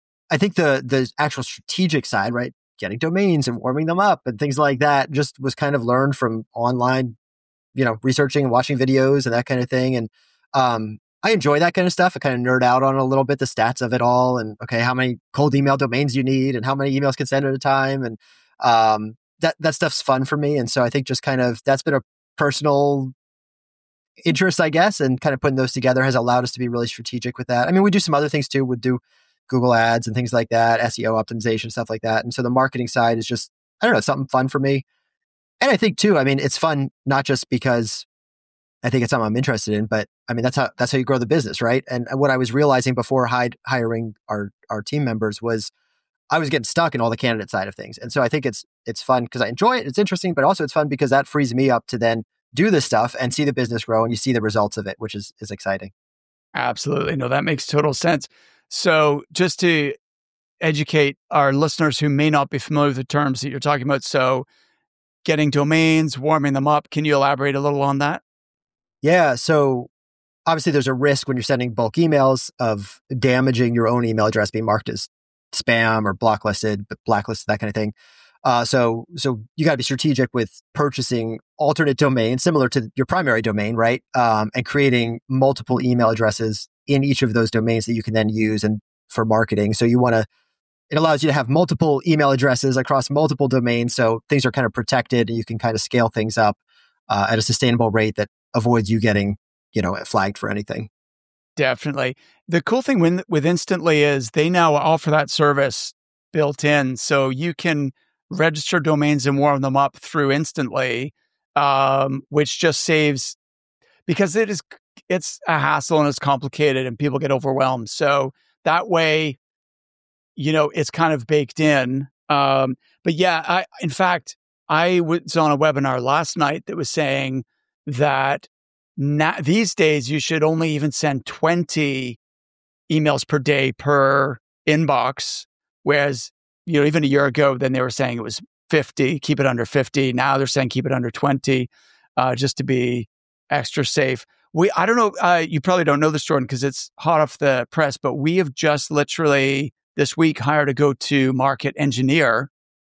I think the the actual strategic side, right, getting domains and warming them up and things like that, just was kind of learned from online, you know, researching and watching videos and that kind of thing. And um, I enjoy that kind of stuff. I kind of nerd out on a little bit the stats of it all, and okay, how many cold email domains you need, and how many emails can send at a time, and um, that that stuff's fun for me. And so I think just kind of that's been a personal interest, I guess, and kind of putting those together has allowed us to be really strategic with that. I mean, we do some other things too. We do Google ads and things like that, S E O optimization, stuff like that. And so the marketing side is just, I don't know, something fun for me. And I think too, I mean, it's fun, not just because I think it's something I'm interested in, but I mean, that's how, that's how you grow the business, right? And what I was realizing before hi- hiring our, our team members was I was getting stuck in all the candidate side of things. And so I think it's, it's fun because I enjoy it. It's interesting, but also it's fun because that frees me up to then do this stuff and see the business grow, and you see the results of it, which is, is exciting. Absolutely. No, that makes total sense. So just to educate our listeners who may not be familiar with the terms that you're talking about, so getting domains, warming them up, can you elaborate a little on that? Yeah. So obviously there's a risk when you're sending bulk emails of damaging your own email address, being marked as spam or blacklisted, blacklisted, that kind of thing. Uh, so, so you got to be strategic with purchasing alternate domains similar to your primary domain, right? Um, and creating multiple email addresses in each of those domains that you can then use and for marketing. So you want to, it allows you to have multiple email addresses across multiple domains. So things are kind of protected, and you can kind of scale things up uh, at a sustainable rate that avoids you getting, you know, flagged for anything. Definitely. The cool thing with, with Instantly is they now offer that service built in. So you can register domains and warm them up through Instantly, um, which just saves, because it is, it's a hassle and it's complicated and people get overwhelmed. So that way, you know, it's kind of baked in. Um, but yeah, I, in fact, I was on a webinar last night that was saying that na- these days you should only even send twenty emails per day per inbox. Whereas, you know, even a year ago, then they were saying it was fifty, keep it under fifty. Now they're saying keep it under twenty, uh, just to be extra safe. We, I don't know, uh, you probably don't know this, Jordan, because it's hot off the press, but we have just literally this week hired a go-to-market engineer.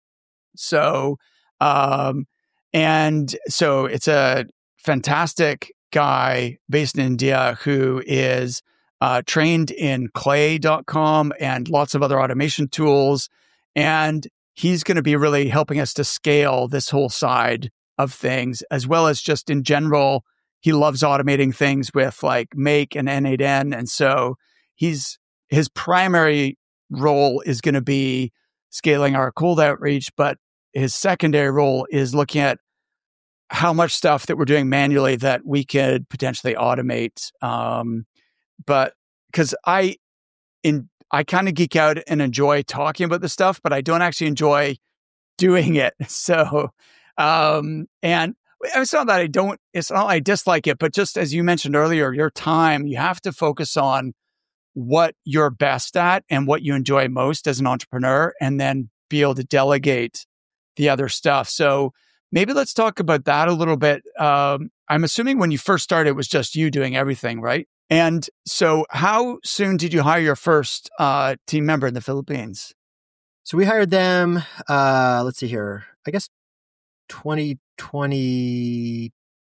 So, um, and so it's a fantastic guy based in India who is uh, trained in clay dot com and lots of other automation tools. And he's going to be really helping us to scale this whole side of things, as well as just in general. He loves automating things with like Make and N eight N. And so he's, his primary role is going to be scaling our cold outreach, but his secondary role is looking at how much stuff that we're doing manually that we could potentially automate. Um, but because I, in I kind of geek out and enjoy talking about this stuff, but I don't actually enjoy doing it. So, um, and it's not that I don't, it's not I dislike it, but just as you mentioned earlier, your time, you have to focus on what you're best at and what you enjoy most as an entrepreneur, and then be able to delegate the other stuff. So maybe let's talk about that a little bit. Um, I'm assuming when you first started, it was just you doing everything, right? And so how soon did you hire your first uh, team member in the Philippines? So we hired them, uh, let's see here, I guess twenty twenty-two.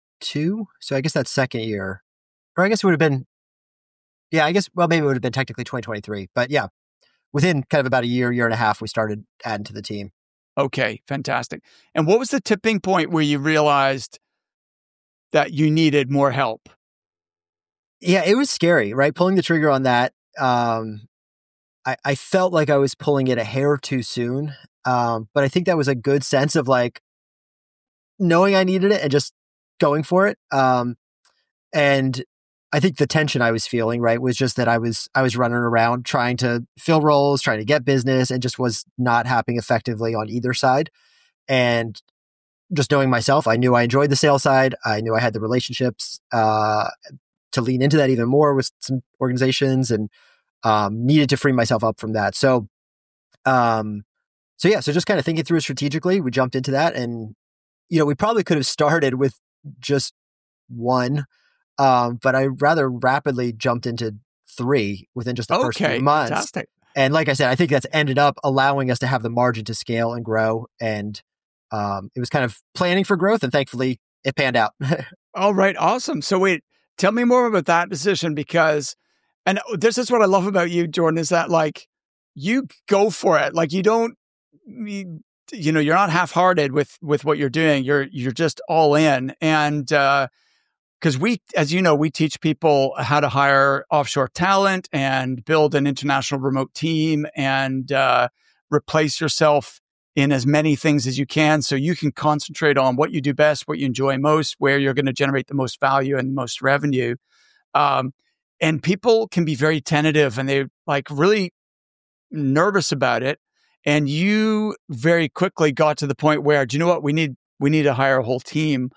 So I guess that's second year. Or I guess it would have been, yeah, I guess, well, maybe it would have been technically twenty twenty-three. But yeah, within kind of about a year, year and a half, we started adding to the team. Okay, fantastic. And what was the tipping point where you realized that you needed more help? Yeah, it was scary, right? Pulling the trigger on that. Um, I, I felt like I was pulling it a hair too soon. Um, but I think that was a good sense of like knowing I needed it and just going for it. Um, and I think the tension I was feeling, right, was just that I was I was running around trying to fill roles, trying to get business, and just was not happening effectively on either side. And just knowing myself, I knew I enjoyed the sales side. I knew I had the relationships uh, to lean into that even more with some organizations, and um, needed to free myself up from that. So, um, so yeah, so just kind of thinking through it strategically, we jumped into that, and you know, we probably could have started with just one. Um, but I rather rapidly jumped into three within just the okay, first few months. Fantastic. And like I said, I think that's ended up allowing us to have the margin to scale and grow. And um, it was kind of planning for growth, and thankfully it panned out. All right, awesome. So wait, tell me more about that decision, because, and this is what I love about you, Jordan, is that like you go for it. Like you don't, you, you know, you're not half-hearted with with what you're doing. You're you're just all in. And uh because we, as you know, we teach people how to hire offshore talent and build an international remote team, and uh, replace yourself in as many things as you can, so you can concentrate on what you do best, what you enjoy most, where you're going to generate the most value and the most revenue. Um, and people can be very tentative, and they're like really nervous about it. And you very quickly got to the point where, do you know what? We need we need to hire a whole team.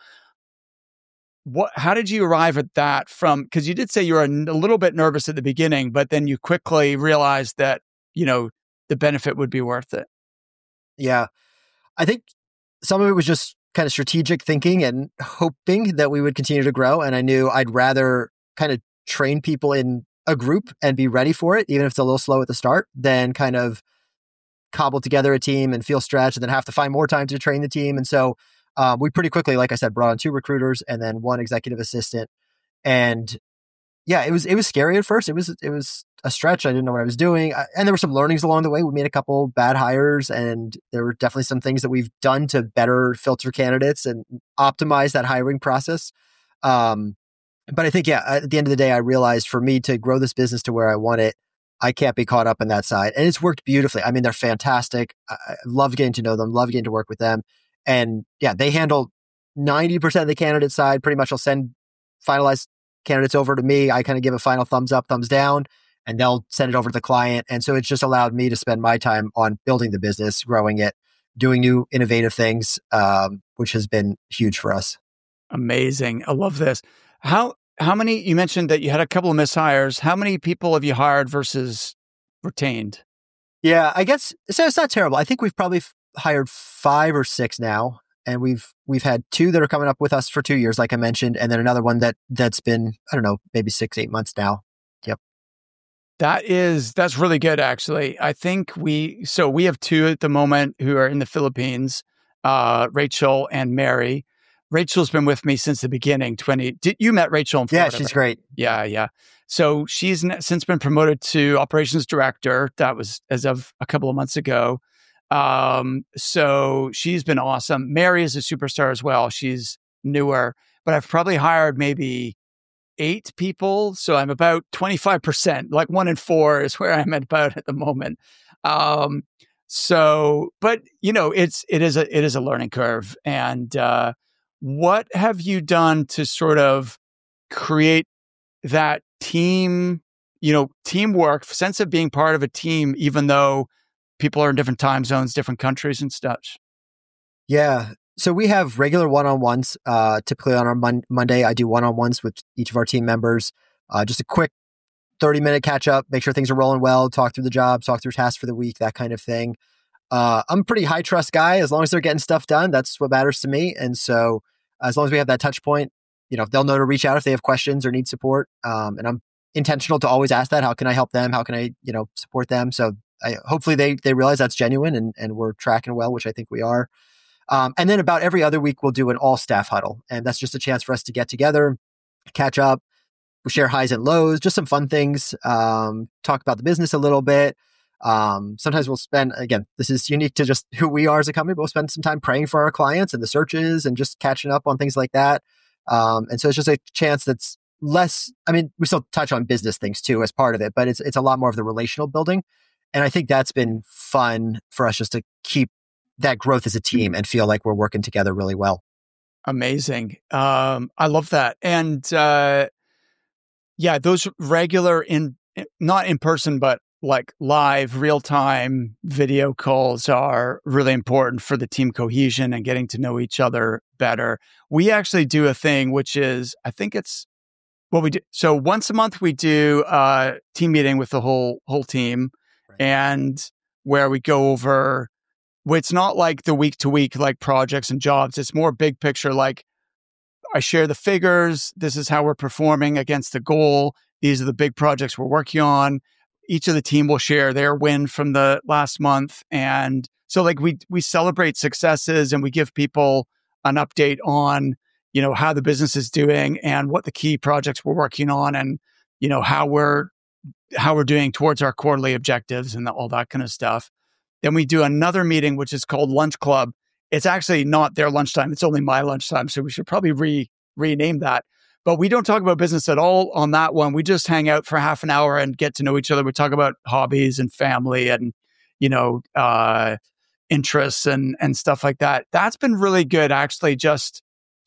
What? How did you arrive at that from, because you did say you were a, a little bit nervous at the beginning, but then you quickly realized that, you know, the benefit would be worth it. Yeah. I think some of it was just kind of strategic thinking and hoping that we would continue to grow. And I knew I'd rather kind of train people in a group and be ready for it, even if it's a little slow at the start, than kind of cobble together a team and feel stretched and then have to find more time to train the team. And so Um, we pretty quickly, like I said, brought on two recruiters and then one executive assistant. And yeah, it was it was scary at first. It was it was a stretch. I didn't know what I was doing, I, and there were some learnings along the way. We made a couple bad hires, and there were definitely some things that we've done to better filter candidates and optimize that hiring process. Um, but I think, yeah, at the end of the day, I realized for me to grow this business to where I want it, I can't be caught up in that side, and it's worked beautifully. I mean, they're fantastic. I, I love getting to know them. Love getting to work with them. And yeah, they handle ninety percent of the candidate side. Pretty much I'll send finalized candidates over to me. I kind of give a final thumbs up, thumbs down, and they'll send it over to the client. And so it's just allowed me to spend my time on building the business, growing it, doing new innovative things, um, which has been huge for us. Amazing. I love this. How, how many, you mentioned that you had a couple of mishires. How many people have you hired versus retained? Yeah, I guess so. It's not terrible. I think we've probably f- hired five or six now, and we've we've had two that are coming up with us for two years, like I mentioned, and then another one that that's been, I don't know, maybe six, eight months now. Yep. That is that's really good, actually. I think we so we have two at the moment who are in the Philippines, uh, Rachel and Mary. Rachel's been with me since the beginning. Twenty. Did you met Rachel in Florida? Yeah, she's right? great. Yeah, yeah. So she's n- since been promoted to operations director. That was as of a couple of months ago. Um, so she's been awesome. Mary is a superstar as well. She's newer, but I've probably hired maybe eight people. So I'm about twenty-five percent, like one in four is where I'm at about at the moment. Um, so, but you know, it's, it is a, it is a learning curve. And, uh, what have you done to sort of create that team you know, teamwork, sense of being part of a team, even though people are in different time zones, different countries and such? Yeah. So we have regular one-on-ones. Uh, typically on our mon- Monday, I do one-on-ones with each of our team members. Uh, just a quick thirty minute catch up, make sure things are rolling well, talk through the job, talk through tasks for the week, that kind of thing. Uh, I'm a pretty high trust guy. As long as they're getting stuff done, that's what matters to me. And so as long as we have that touch point, you know, they'll know to reach out if they have questions or need support. Um, and I'm intentional to always ask that. How can I help them? How can I, you know, support them? So I, hopefully they, they realize that's genuine and, and we're tracking well, which I think we are. Um, and then about every other week, we'll do an all staff huddle. And that's just a chance for us to get together, catch up. We share highs and lows, just some fun things, um, talk about the business a little bit. Um, sometimes we'll spend, again, this is unique to just who we are as a company, but we'll spend some time praying for our clients and the searches and just catching up on things like that. Um, and so it's just a chance that's less, I mean, we still touch on business things too as part of it, but it's it's a lot more of the relational building. And I think that's been fun for us just to keep that growth as a team and feel like we're working together really well. Amazing. Um, I love that. And uh, yeah, those regular in, not in person, but like live real time video calls are really important for the team cohesion and getting to know each other better. We actually do a thing, which is, I think it's what we do. So once a month we do a team meeting with the whole, whole team, right. And where we go over, well, it's not like the week to week, like projects and jobs. It's more big picture. Like I share the figures. This is how we're performing against the goal. These are the big projects we're working on. Each of the team will share their win from the last month. And so like we, we celebrate successes and we give people an update on, you know, how the business is doing and what the key projects we're working on and, you know, how we're, how we're doing towards our quarterly objectives and all that kind of stuff. Then we do another meeting, which is called Lunch Club. It's actually not their lunchtime. It's only my lunchtime. So we should probably re rename that. But we don't talk about business at all on that one. We just hang out for half an hour and get to know each other. We talk about hobbies and family and, you know, uh, interests and, and stuff like that. That's been really good, actually, just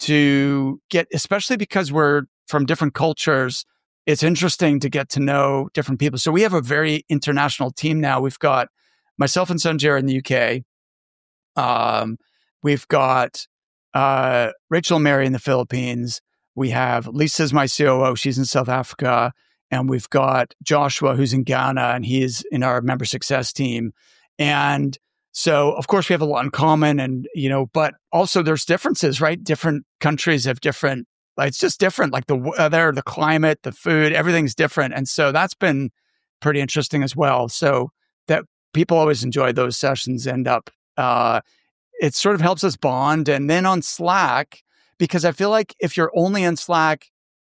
to get, especially because we're from different cultures, it's interesting to get to know different people. So we have a very international team now. We've got myself and Sanjay in the U K. Um, we've got uh, Rachel and Mary in the Philippines. We have Lisa's my C O O. She's in South Africa. And we've got Joshua, who's in Ghana, and he's in our member success team. And so, of course, we have a lot in common and, you know, but also there's differences, right? Different countries have different, like, it's just different, like the weather, the climate, the food, everything's different. And so that's been pretty interesting as well. So that people always enjoy those sessions, end up, uh, it sort of helps us bond. And then on Slack, because I feel like if you're only in Slack,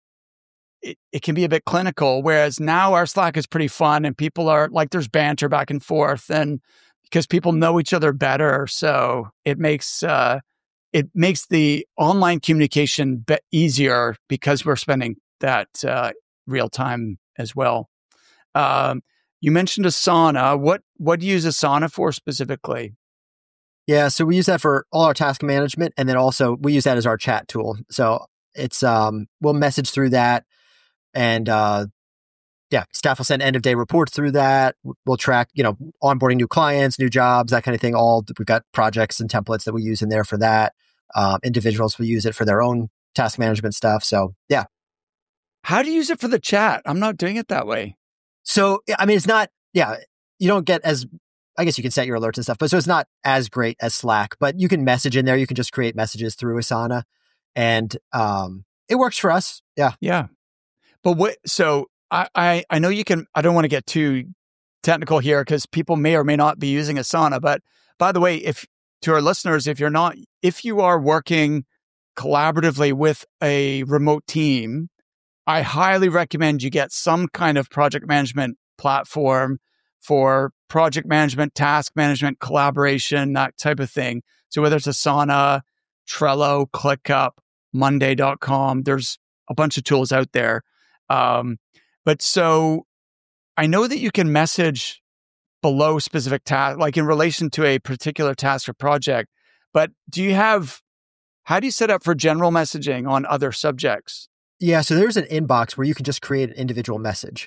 it, it can be a bit clinical, whereas now our Slack is pretty fun and people are like, there's banter back and forth and because people know each other better. So it makes, uh, it makes the online communication be- easier because we're spending that uh, real time as well. Um, you mentioned Asana. What, what do you use Asana for specifically? Yeah, so we use that for all our task management, and then also we use that as our chat tool. So it's um, we'll message through that, and uh, yeah, staff will send end of day reports through that. We'll track, you know, onboarding new clients, new jobs, that kind of thing. All we've got projects and templates that we use in there for that. Um, individuals will use it for their own task management stuff. So yeah. How do you use it for the chat? I'm not doing it that way. So I mean, it's not. Yeah, you don't get as. I guess you can set your alerts and stuff, but so it's not as great as Slack, but you can message in there. You can just create messages through Asana and um, it works for us. Yeah. Yeah. But what, so I, I, I know you can, I don't want to get too technical here because people may or may not be using Asana, but by the way, if to our listeners, if you're not, if you are working collaboratively with a remote team, I highly recommend you get some kind of project management platform for project management, task management, collaboration, that type of thing. So whether it's Asana, Trello, ClickUp, Monday dot com, there's a bunch of tools out there. Um, but so I know that you can message below specific tasks, like in relation to a particular task or project, but do you have, how do you set up for general messaging on other subjects? Yeah, so there's an inbox where you can just create an individual message.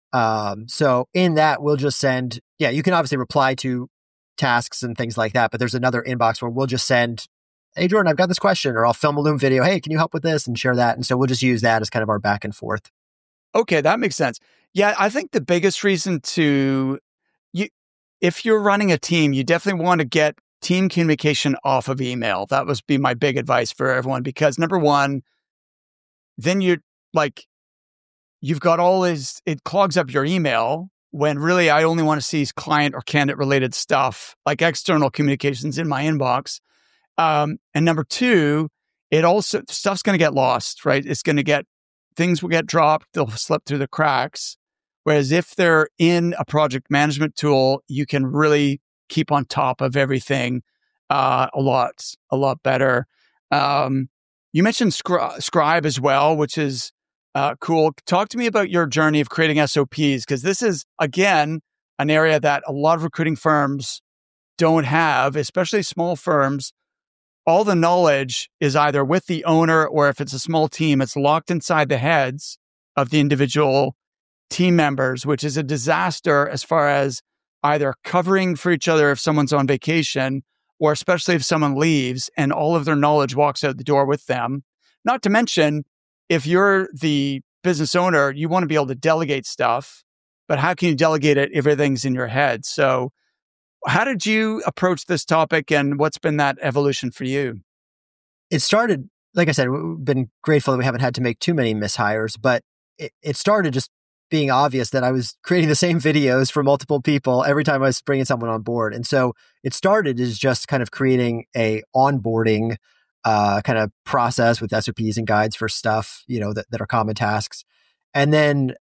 Um, so in that, we'll just send, yeah, you can obviously reply to tasks and things like that, but there's another inbox where we'll just send, hey, Jordan, I've got this question, or I'll film a Loom video. Hey, can you help with this and share that? And so we'll just use that as kind of our back and forth. Okay, that makes sense. Yeah, I think the biggest reason to, you, if you're running a team, you definitely want to get team communication off of email. That would be my big advice for everyone, because number one, then you're like, you've got all this, it clogs up your email when really I only want to see client or candidate related stuff, like external communications in my inbox. Um, and number two, it also, stuff's going to get lost, right? It's going to get, things will get dropped, they'll slip through the cracks. Whereas if they're in a project management tool, you can really keep on top of everything uh, a lot, a lot better. Um, you mentioned Scri- Scribe as well, which is uh, cool. Talk to me about your journey of creating S O Ps, because this is, again, an area that a lot of recruiting firms don't have, especially small firms. All the knowledge is either with the owner, or if it's a small team, it's locked inside the heads of the individual team members, which is a disaster as far as either covering for each other if someone's on vacation, or especially if someone leaves and all of their knowledge walks out the door with them. Not to mention, if you're the business owner, you want to be able to delegate stuff, but how can you delegate it if everything's in your head? So how did you approach this topic, and what's been that evolution for you? It started, like I said, we've been grateful that we haven't had to make too many mishires, but it, it started just being obvious that I was creating the same videos for multiple people every time I was bringing someone on board. And so it started as just kind of creating a onboarding uh, kind of process with S O Ps and guides for stuff, you know, that, that are common tasks. And then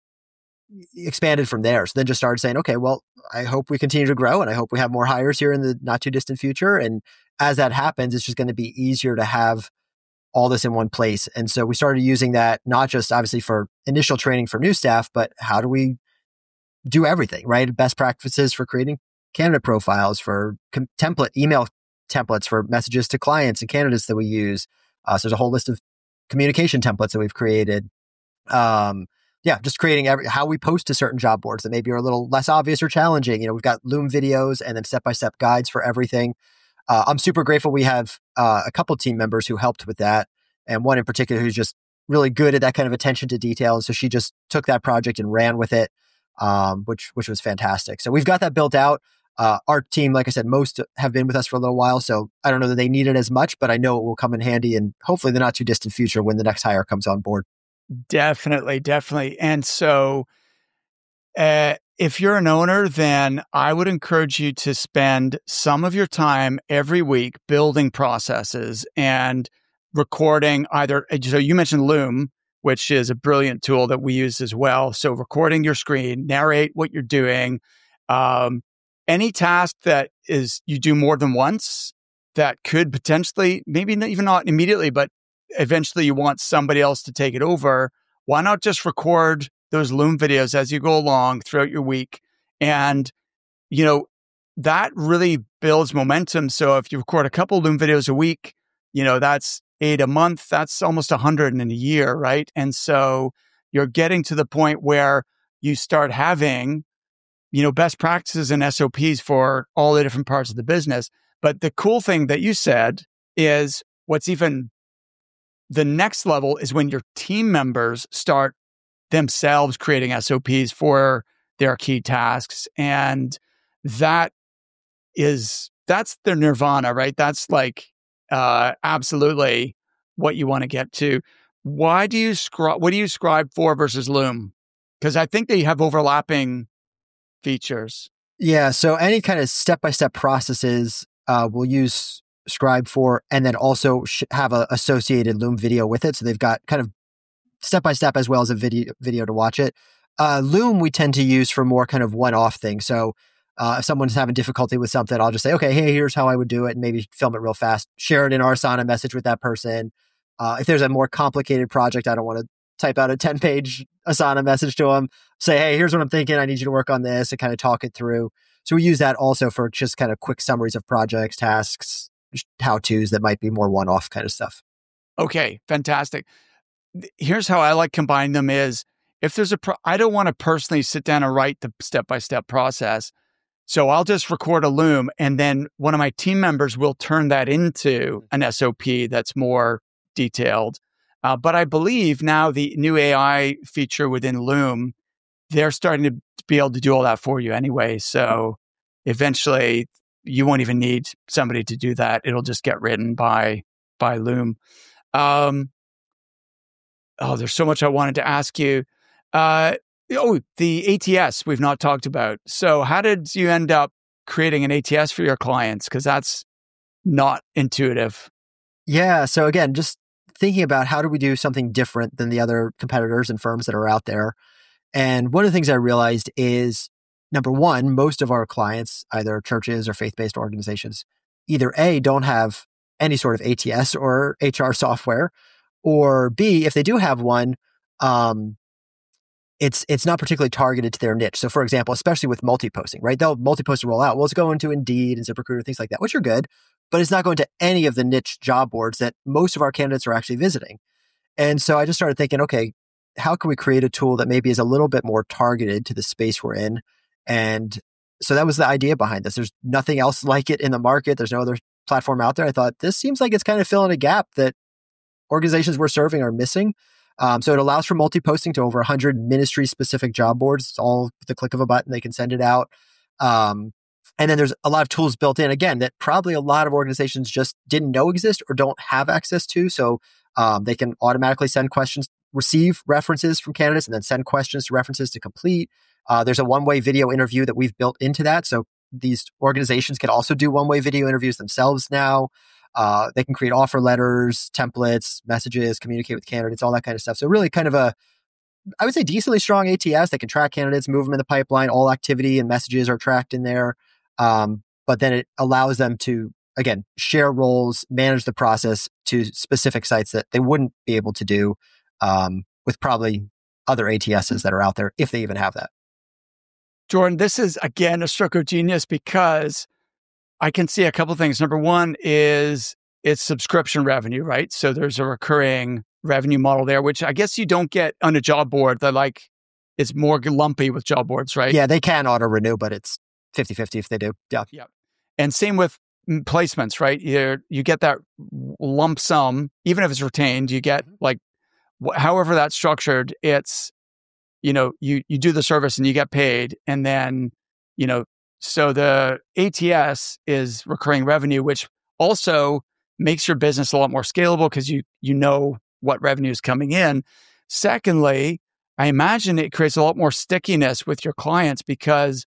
expanded from there. So then just started saying, okay, well, I hope we continue to grow, and I hope we have more hires here in the not too distant future. And as that happens, it's just going to be easier to have all this in one place. And so we started using that, not just obviously for initial training for new staff, but how do we do everything, right? Best practices for creating candidate profiles, for com- template, email templates for messages to clients and candidates that we use. Uh, so there's a whole list of communication templates that we've created. Um, yeah, just creating every, how we post to certain job boards that maybe are a little less obvious or challenging. You know, we've got Loom videos and then step-by-step guides for everything. Uh, I'm super grateful we have uh, a couple team members who helped with that, and one in particular who's just really good at that kind of attention to detail. And so she just took that project and ran with it, um, which which was fantastic. So we've got that built out. Uh, our team, like I said, most have been with us for a little while, so I don't know that they need it as much, but I know it will come in handy in hopefully the not too distant future when the next hire comes on board. Definitely, definitely. And so uh, if you're an owner, then I would encourage you to spend some of your time every week building processes and recording either. So you mentioned Loom, which is a brilliant tool that we use as well. So recording your screen, narrate what you're doing. Um, any task that is you do more than once that could potentially, maybe not, even not immediately, but eventually you want somebody else to take it over. Why not just record those Loom videos as you go along throughout your week? And, you know, that really builds momentum. So if you record a couple Loom videos a week, you know, that's eight a month, that's almost a hundred in a year, right? And so you're getting to the point where you start having, you know, best practices and S O Ps for all the different parts of the business. But the cool thing that you said is what's even the next level is when your team members start themselves creating S O Ps for their key tasks. And that is, that's their nirvana, right? That's like uh, absolutely what you want to get to. Why do you scribe, what do you scribe for versus Loom? Because I think they have overlapping features. Yeah. So any kind of step-by-step processes uh, we'll use Scribe for, and then also sh- have a associated Loom video with it. So they've got kind of step-by-step as well as a video video to watch it. Uh, Loom we tend to use for more kind of one-off things. So uh, if someone's having difficulty with something, I'll just say, okay, hey, here's how I would do it, and maybe film it real fast, share it in our Asana message with that person. Uh, if there's a more complicated project, I don't want to type out a ten-page Asana message to them, say, hey, here's what I'm thinking, I need you to work on this, and kind of talk it through. So we use that also for just kind of quick summaries of projects, tasks, how-tos that might be more one-off kind of stuff. Okay, fantastic. Here's how I like combine them is if there's a, pro- I don't want to personally sit down and write the step-by-step process. So I'll just record a Loom, and then one of my team members will turn that into an S O P that's more detailed. Uh, but I believe now the new A I feature within Loom, they're starting to be able to do all that for you anyway. So eventually you won't even need somebody to do that. It'll just get written by, by Loom. Um, oh, there's so much I wanted to ask you. Uh, oh, the A T S we've not talked about. So how did you end up creating an A T S for your clients? Because that's not intuitive. Yeah. So again, just thinking about how do we do something different than the other competitors and firms that are out there. And one of the things I realized is, number one, most of our clients, either churches or faith-based organizations, either A, don't have any sort of A T S or H R software, or B, if they do have one, um, it's it's not particularly targeted to their niche. So for example, especially with multi-posting, right? They'll multi-post and roll out. Well, it's going to Indeed and ZipRecruiter, things like that, which are good, but it's not going to any of the niche job boards that most of our candidates are actually visiting. And so I just started thinking, okay, how can we create a tool that maybe is a little bit more targeted to the space we're in? And so that was the idea behind this. There's nothing else like it in the market. There's no other platform out there. I thought this seems like it's kind of filling a gap that organizations we're serving are missing. Um, so it allows for multi-posting to over one hundred ministry-specific job boards. It's all with the click of a button. They can send it out. Um, and then there's a lot of tools built in, again, that probably a lot of organizations just didn't know exist or don't have access to. So um, they can automatically send questions, receive references from candidates, and then send questions to references to complete. Uh, there's a one-way video interview that we've built into that. So these organizations can also do one-way video interviews themselves now. Uh, they can create offer letters, templates, messages, communicate with candidates, all that kind of stuff. So really kind of a, I would say, decently strong A T S that can track candidates, move them in the pipeline. All activity and messages are tracked in there. Um, but then it allows them to, again, share roles, manage the process to specific sites that they wouldn't be able to do um, with probably other A T Ss that are out there, if they even have that. Jordan, this is, again, a stroke of genius because I can see a couple of things. Number one is it's subscription revenue, right? So there's a recurring revenue model there, which I guess you don't get on a job board. That like it's more lumpy with job boards, right? Yeah, they can auto renew, but it's fifty-fifty if they do. Yeah. Yeah. And same with placements, right? You you get that lump sum, even if it's retained, you get like wh- however that's structured, it's, you know, you you do the service and you get paid. And then, you know, so the A T S is recurring revenue, which also makes your business a lot more scalable because you you know what revenue is coming in. Secondly, I imagine it creates a lot more stickiness with your clients because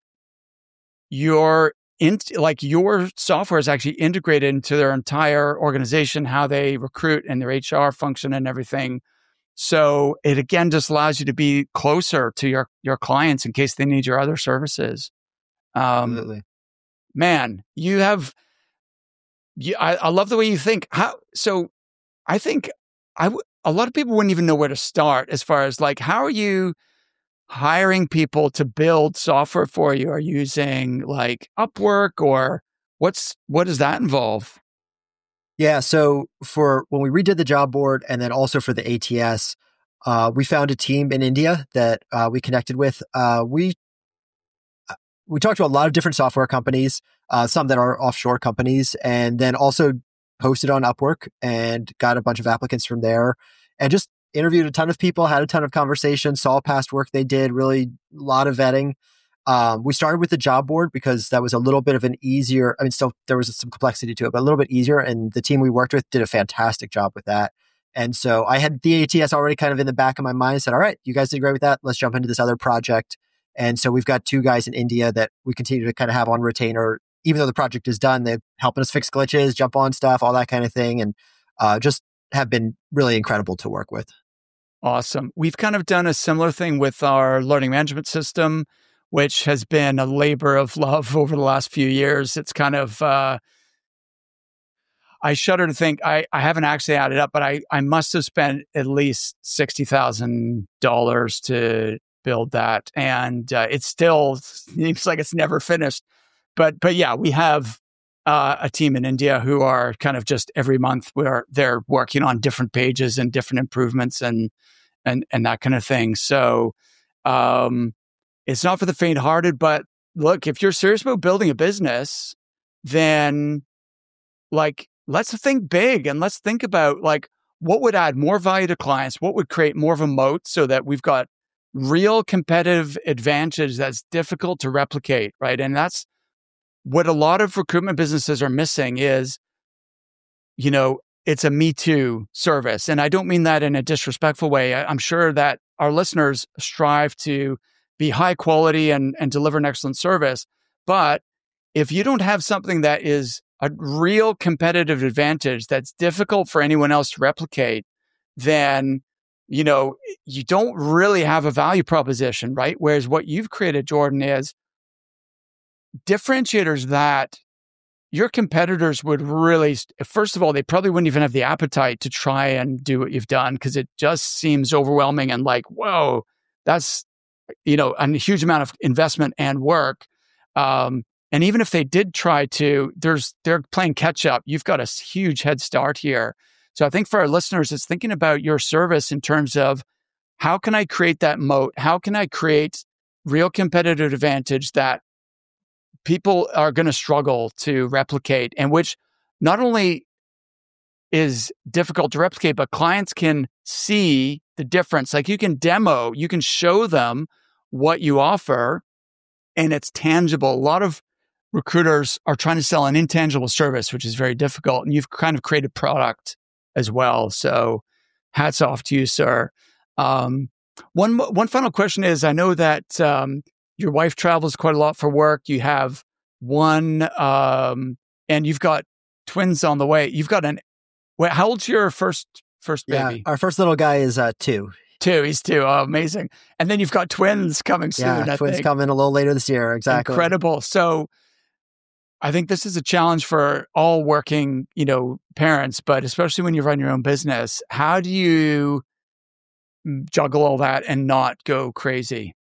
your in, like your software is actually integrated into their entire organization, how they recruit and their H R function and everything. So it again just allows you to be closer to your your clients in case they need your other services. Um, Absolutely. Man, you have, you, I, I love the way you think. How, so I think I w- a lot of people wouldn't even know where to start as far as like, how are you hiring people to build software for you? Are you using like Upwork or what's, what does that involve? Yeah. So for when we redid the job board and then also for the A T S, uh, we found a team in India that uh, we connected with. Uh, we We talked to a lot of different software companies, uh, some that are offshore companies, and then also posted on Upwork and got a bunch of applicants from there and just interviewed a ton of people, had a ton of conversations, saw past work they did, really a lot of vetting. Um, we started with the job board because that was a little bit of an easier, I mean, still there was some complexity to it, but a little bit easier. And the team we worked with did a fantastic job with that. And so I had the A T S already kind of in the back of my mind. I said, all right, you guys did great with that. Let's jump into this other project. And so we've got two guys in India that we continue to kind of have on retainer. Even though the project is done, they're helping us fix glitches, jump on stuff, all that kind of thing. And uh, just have been really incredible to work with. Awesome. We've kind of done a similar thing with our learning management system, which has been a labor of love over the last few years. It's kind of, uh, I shudder to think, I, I haven't actually added up, but I, I must have spent at least sixty thousand dollars to build that. And uh, it still seems like it's never finished. But but yeah, we have uh, a team in India who are kind of just every month where they're working on different pages and different improvements. And and, and that kind of thing. So um, it's not for the faint-hearted, but look, if you're serious about building a business, then like, let's think big and let's think about like, what would add more value to clients? What would create more of a moat so that we've got real competitive advantage that's difficult to replicate, right? And that's what a lot of recruitment businesses are missing is, you know, it's a Me Too service. And I don't mean that in a disrespectful way. I, I'm sure that our listeners strive to be high quality and, and deliver an excellent service. But if you don't have something that is a real competitive advantage that's difficult for anyone else to replicate, then, you know, you don't really have a value proposition, right? Whereas what you've created, Jordan, is differentiators that your competitors would really, first of all, they probably wouldn't even have the appetite to try and do what you've done because it just seems overwhelming and like, whoa, that's, you know, a huge amount of investment and work. Um, and even if they did try to, there's they're playing catch up. You've got a huge head start here. So I think for our listeners, it's thinking about your service in terms of how can I create that moat? How can I create real competitive advantage that people are going to struggle to replicate, and which not only is difficult to replicate, but clients can see the difference. Like you can demo, you can show them what you offer and it's tangible. A lot of recruiters are trying to sell an intangible service, which is very difficult. And you've kind of created product as well. So hats off to you, sir. Um, one, one final question is, I know that um, your wife travels quite a lot for work. You have one, um, and you've got twins on the way. You've got an, wait, how old's your first, first baby? Yeah, our first little guy is uh, two. Two, he's two. Oh, amazing. And then you've got twins coming soon. Yeah, I twins think. coming a little later this year. Exactly. Incredible. So I think this is a challenge for all working, you know, parents, but especially when you run your own business. How do you juggle all that and not go crazy?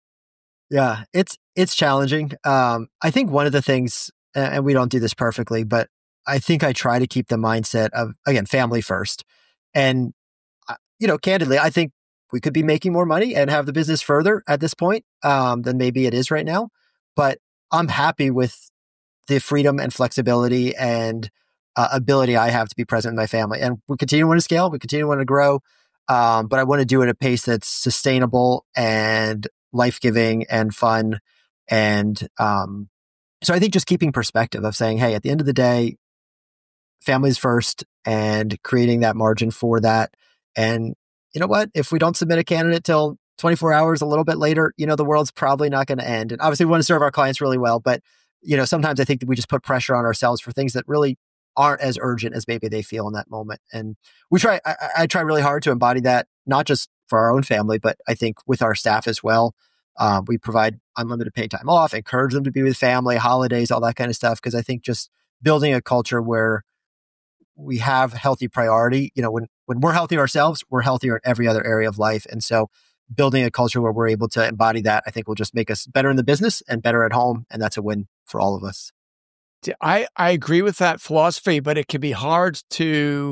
Yeah, it's it's challenging. Um, I think one of the things, and we don't do this perfectly, but I think I try to keep the mindset of, again, family first. And, you know, candidly, I think we could be making more money and have the business further at this point um, than maybe it is right now. But I'm happy with the freedom and flexibility and uh, ability I have to be present in my family. And we continue to want to scale. We continue to want to grow. Um, but I want to do it at a pace that's sustainable and life-giving and fun. And um, so I think just keeping perspective of saying, hey, at the end of the day, families first, and creating that margin for that. And you know what? If we don't submit a candidate till twenty-four hours, a little bit later, you know, the world's probably not going to end. And obviously we want to serve our clients really well, but you know, sometimes I think that we just put pressure on ourselves for things that really aren't as urgent as maybe they feel in that moment. And we try, I, I try really hard to embody that, not just for our own family, but I think with our staff as well. Um, we provide unlimited paid time off, encourage them to be with family, holidays, all that kind of stuff. Because I think just building a culture where we have healthy priority, you know, when, when we're healthy ourselves, we're healthier in every other area of life. And so building a culture where we're able to embody that, I think will just make us better in the business and better at home. And that's a win for all of us. I, I agree with that philosophy, but it can be hard to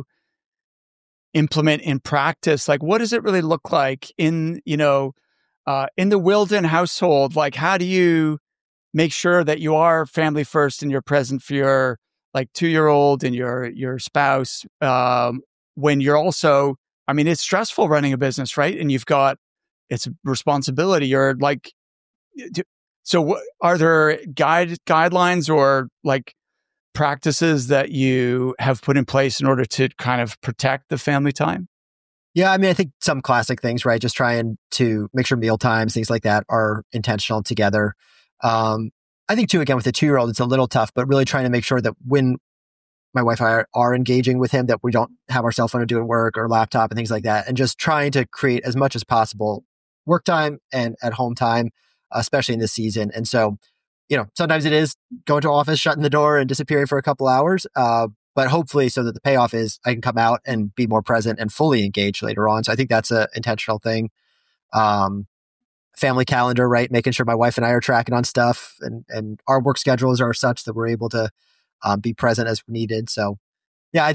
implement in practice. Like, what does it really look like in, you know, uh, in the Wilden household? Like, how do you make sure that you are family first and you're present for your like two-year-old and your your spouse um, when you're also, I mean, it's stressful running a business, right? And you've got, it's a responsibility. You're like, so what, are there guide guidelines or like practices that you have put in place in order to kind of protect the family time? Yeah, I mean, I think some classic things, right? Just trying to make sure meal times, things like that are intentional together. Um, I think too, again, with a two-year-old, it's a little tough, but really trying to make sure that when my wife and I are, are engaging with him, that we don't have our cell phone or doing work or laptop and things like that. And just trying to create as much as possible work time and at home time, especially in this season. And so, you know, sometimes it is going to office, shutting the door and disappearing for a couple hours. Uh, but hopefully so that the payoff is I can come out and be more present and fully engaged later on. So I think that's an intentional thing. Um, family calendar, right? Making sure my wife and I are tracking on stuff, and, and our work schedules are such that we're able to um, be present as needed. So yeah, I,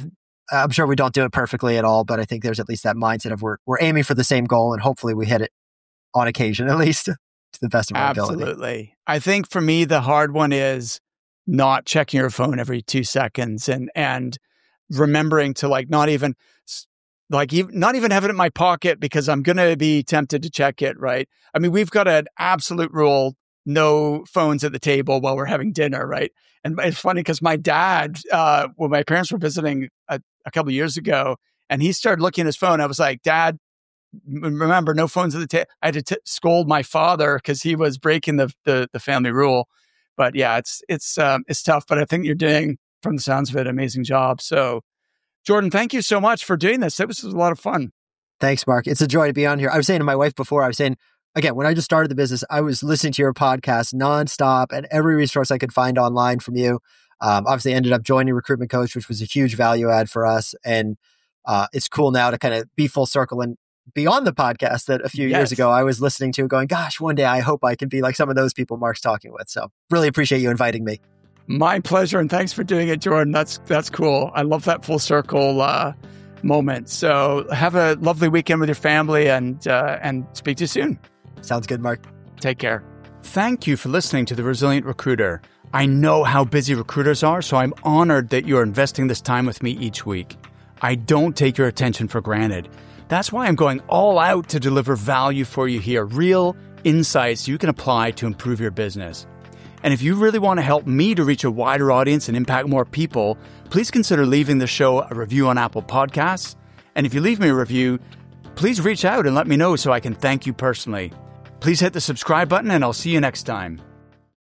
I'm sure we don't do it perfectly at all, but I think there's at least that mindset of we're, we're aiming for the same goal and hopefully we hit it on occasion, at least to the best of our Absolutely. ability. Absolutely. I think for me, the hard one is not checking your phone every two seconds and, and remembering to like, not even like, even, not even have it in my pocket because I'm going to be tempted to check it. Right. I mean, we've got an absolute rule, no phones at the table while we're having dinner. Right. And it's funny because my dad, uh, when my parents were visiting a, a couple of years ago, and he started looking at his phone, I was like, Dad, remember, no phones at the table. I had to t- scold my father because he was breaking the, the the family rule. But yeah, it's it's um, it's tough. But I think you're doing, from the sounds of it, an amazing job. So, Jordan, thank you so much for doing this. It was a lot of fun. Thanks, Mark. It's a joy to be on here. I was saying to my wife before, I was saying, again, when I just started the business, I was listening to your podcast nonstop and every resource I could find online from you. Um, obviously, ended up joining Recruitment Coach, which was a huge value add for us. And uh, it's cool now to kind of be full circle and beyond the podcast that a few yes. years ago I was listening to going, gosh, one day I hope I can be like some of those people Mark's talking with. So really appreciate you inviting me. My pleasure. And thanks for doing it, Jordan. That's, that's cool. I love that full circle uh, moment. So have a lovely weekend with your family and, uh, and speak to you soon. Sounds good, Mark. Take care. Thank you for listening to The Resilient Recruiter. I know how busy recruiters are, so I'm honored that you're investing this time with me each week. I don't take your attention for granted. That's why I'm going all out to deliver value for you here, real insights you can apply to improve your business. And if you really want to help me to reach a wider audience and impact more people, please consider leaving the show a review on Apple Podcasts. And if you leave me a review, please reach out and let me know so I can thank you personally. Please hit the subscribe button and I'll see you next time.